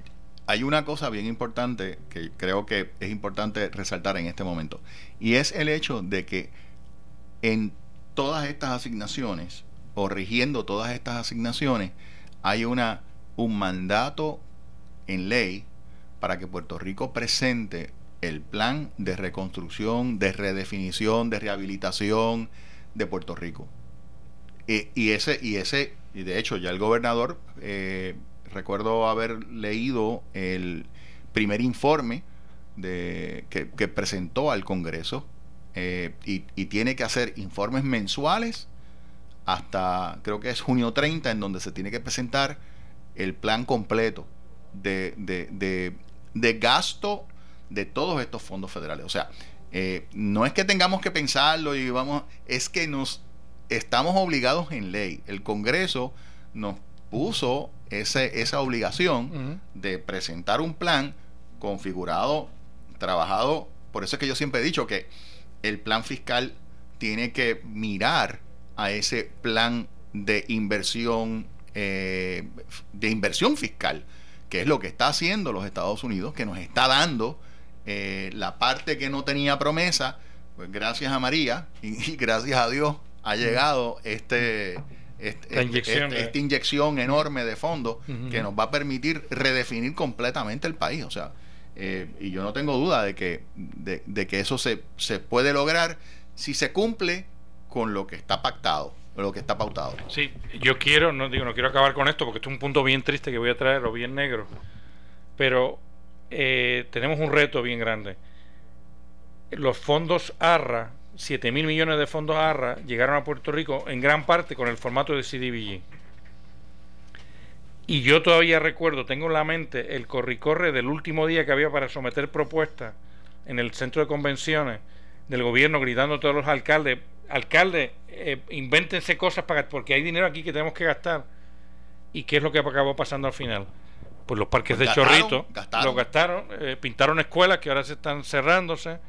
hay una cosa bien importante que creo que es importante resaltar en este momento, y es el hecho de que en todas estas asignaciones, o rigiendo todas estas asignaciones, hay una un mandato en ley para que Puerto Rico presente el plan de reconstrucción, de redefinición, de rehabilitación de Puerto Rico. Y, y ese, y ese, y de hecho ya el gobernador, eh, recuerdo haber leído el primer informe de, que, que presentó al Congreso, eh, y, y tiene que hacer informes mensuales hasta, creo que es junio treinta, en donde se tiene que presentar el plan completo de, de, de, de gasto de todos estos fondos federales. O sea, eh, no es que tengamos que pensarlo y vamos, es que nos estamos obligados en ley. El Congreso nos puso ese, esa obligación uh-huh. de presentar un plan configurado, trabajado. Por eso es que yo siempre he dicho que el plan fiscal tiene que mirar a ese plan de inversión, eh, de inversión fiscal, que es lo que está haciendo los Estados Unidos, que nos está dando eh, la parte que no tenía promesa. Pues gracias a María y, y gracias a Dios ha llegado este, este, inyección, este esta inyección enorme de fondos uh-huh. que nos va a permitir redefinir completamente el país. O sea, eh, y yo no tengo duda de que de, de que eso se, se puede lograr si se cumple con lo que está pactado, lo que está pautado. Sí, yo quiero, no digo, no quiero acabar con esto porque esto es un punto bien triste que voy a traer, o bien negro, pero eh, tenemos un reto bien grande. Los fondos ARRA, siete mil millones de fondos ARRA, llegaron a Puerto Rico en gran parte con el formato de C D B G. Y yo todavía recuerdo, tengo en la mente el corre-corre del último día que había para someter propuestas en el centro de convenciones del gobierno, gritando a todos los alcaldes: alcalde, eh, invéntense cosas para, porque hay dinero aquí que tenemos que gastar. ¿Y qué es lo que acabó pasando al final? Pues los parques pues de gastaron, Chorrito gastaron. Los gastaron, eh, pintaron escuelas que ahora se están cerrándose,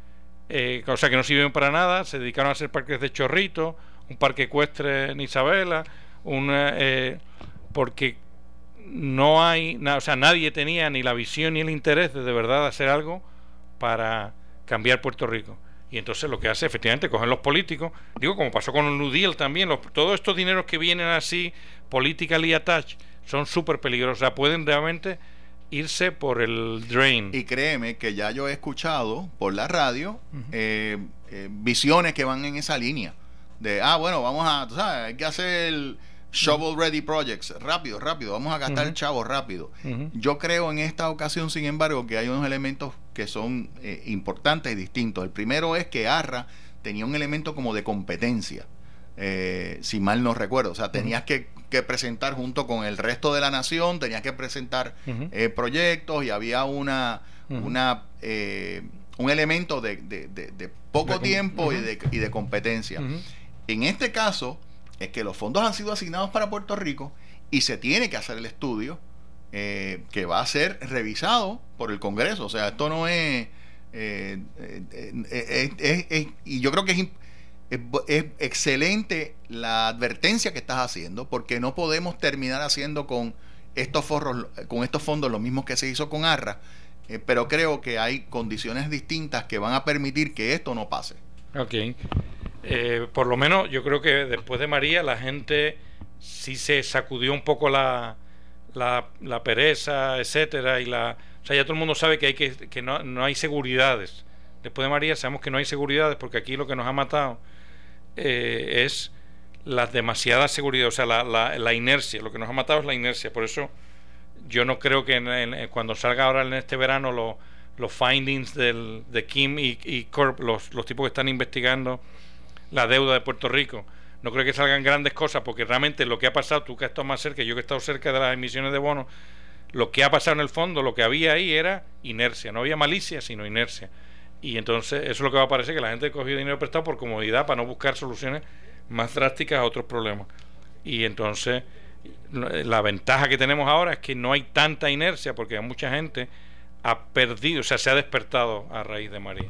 eh, o sea que no sirven para nada. Se dedicaron a hacer parques de Chorrito, un parque ecuestre en Isabela, una, eh, porque no hay, na, o sea, nadie tenía ni la visión ni el interés de de verdad hacer algo para cambiar Puerto Rico. Y entonces lo que hace efectivamente cogen los políticos, digo, como pasó con el New Deal también, los, todos estos dineros que vienen así politically attached son súper peligrosos, o sea, pueden realmente irse por el drain. Y créeme que ya yo he escuchado por la radio uh-huh. eh, eh, visiones que van en esa línea de, ah, bueno, vamos a, tú sabes, hay que hacer shovel ready projects, rápido, rápido, vamos a gastar uh-huh. chavos rápido. Uh-huh. Yo creo en esta ocasión, sin embargo, que hay unos elementos que son eh, importantes y distintos. El primero es que ARRA tenía un elemento como de competencia, eh, si mal no recuerdo. O sea, tenías uh-huh. que, que presentar junto con el resto de la nación, tenías que presentar uh-huh. eh, proyectos, y había una, uh-huh. una eh, un elemento de, de, de, de poco de, tiempo uh-huh. y, de, y de competencia. Uh-huh. En este caso es que los fondos han sido asignados para Puerto Rico y se tiene que hacer el estudio eh, que va a ser revisado por el Congreso. O sea, esto no es... Eh, eh, eh, eh, eh, y yo creo que es, es, es excelente la advertencia que estás haciendo, porque no podemos terminar haciendo con estos forros, con estos fondos lo mismo que se hizo con ARRA, eh, pero creo que hay condiciones distintas que van a permitir que esto no pase. Ok. Eh, por lo menos yo creo que después de María la gente sí se sacudió un poco la, la, la pereza, etcétera, y la, o sea, ya todo el mundo sabe que hay que, que no, no hay seguridades. Después de María sabemos que no hay seguridades, porque aquí lo que nos ha matado eh, es la demasiada seguridad, o sea, la, la, la inercia. Lo que nos ha matado es la inercia. Por eso yo no creo que en, en, cuando salga ahora en este verano los, los findings del, de Kim y, y Corp, los, los tipos que están investigando la deuda de Puerto Rico, no creo que salgan grandes cosas, porque realmente lo que ha pasado, tú que has estado más cerca, yo que he estado cerca de las emisiones de bonos, lo que ha pasado en el fondo, lo que había ahí era inercia, no había malicia, sino inercia. Y entonces eso es lo que va a parecer, que la gente cogió dinero prestado por comodidad, para no buscar soluciones más drásticas a otros problemas. Y entonces la ventaja que tenemos ahora es que no hay tanta inercia, porque mucha gente ha perdido, o sea, se ha despertado a raíz de María.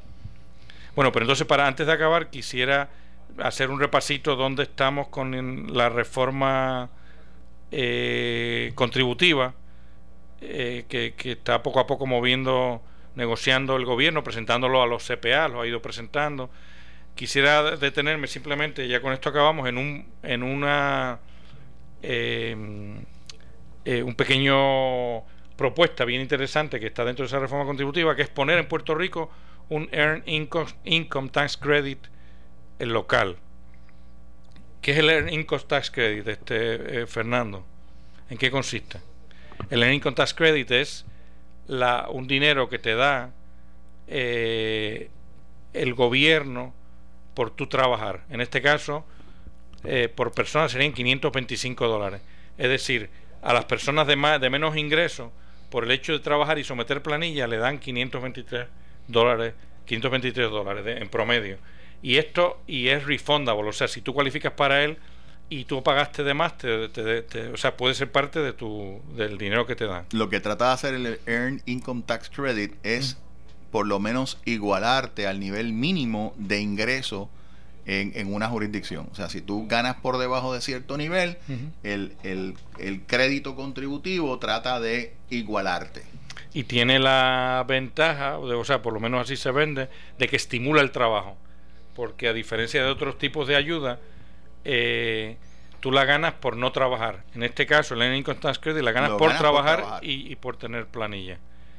Bueno, pero entonces, para antes de acabar, quisiera hacer un repasito dónde estamos con la reforma eh, contributiva. eh, que, que está poco a poco moviendo, negociando el gobierno, presentándolo a los C P A, lo ha ido presentando. Quisiera detenerme simplemente, ya con esto acabamos, en un en una eh, eh, un pequeño propuesta bien interesante que está dentro de esa reforma contributiva, que es poner en Puerto Rico un Earned Income, Income Tax Credit local. ¿Qué es el Earned Income Tax Credit, este, eh, Fernando? ¿En qué consiste? El Earned Income Tax Credit es la, un dinero que te da eh, el gobierno por tu trabajar. En este caso, eh, por persona serían quinientos veinticinco dólares. Es decir, a las personas de, más, de menos ingresos, por el hecho de trabajar y someter planilla, le dan quinientos veintitrés dólares, quinientos veintitrés dólares de, en promedio. Y esto y es refundable, o sea, si tú cualificas para él y tú pagaste de más, te, te, te, o sea, puede ser parte de tu del dinero que te dan. Lo que trata de hacer el Earned Income Tax Credit es mm. por lo menos igualarte al nivel mínimo de ingreso en, en una jurisdicción. O sea, si tú ganas por debajo de cierto nivel, uh-huh. el, el, el crédito contributivo trata de igualarte. Y tiene la ventaja, o sea, por lo menos así se vende, de que estimula el trabajo. Porque a diferencia de otros tipos de ayuda, eh, tú la ganas por no trabajar. En este caso, el Earned Income Tax Credit la ganas, por, ganas trabajar por trabajar y, y por tener planilla.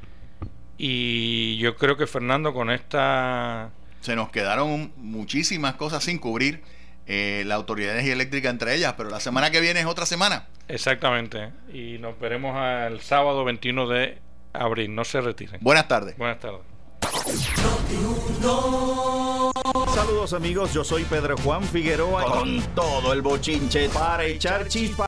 Y yo creo que, Fernando, con esta... Se nos quedaron muchísimas cosas sin cubrir, eh, la Autoridad de Energía Eléctrica entre ellas, pero la semana que viene es otra semana. Exactamente. Y nos veremos el sábado veintiuno de abril. No se retiren. Buenas tardes. Buenas tardes. Saludos amigos, yo soy Pedro Juan Figueroa con todo el bochinche para echar chispa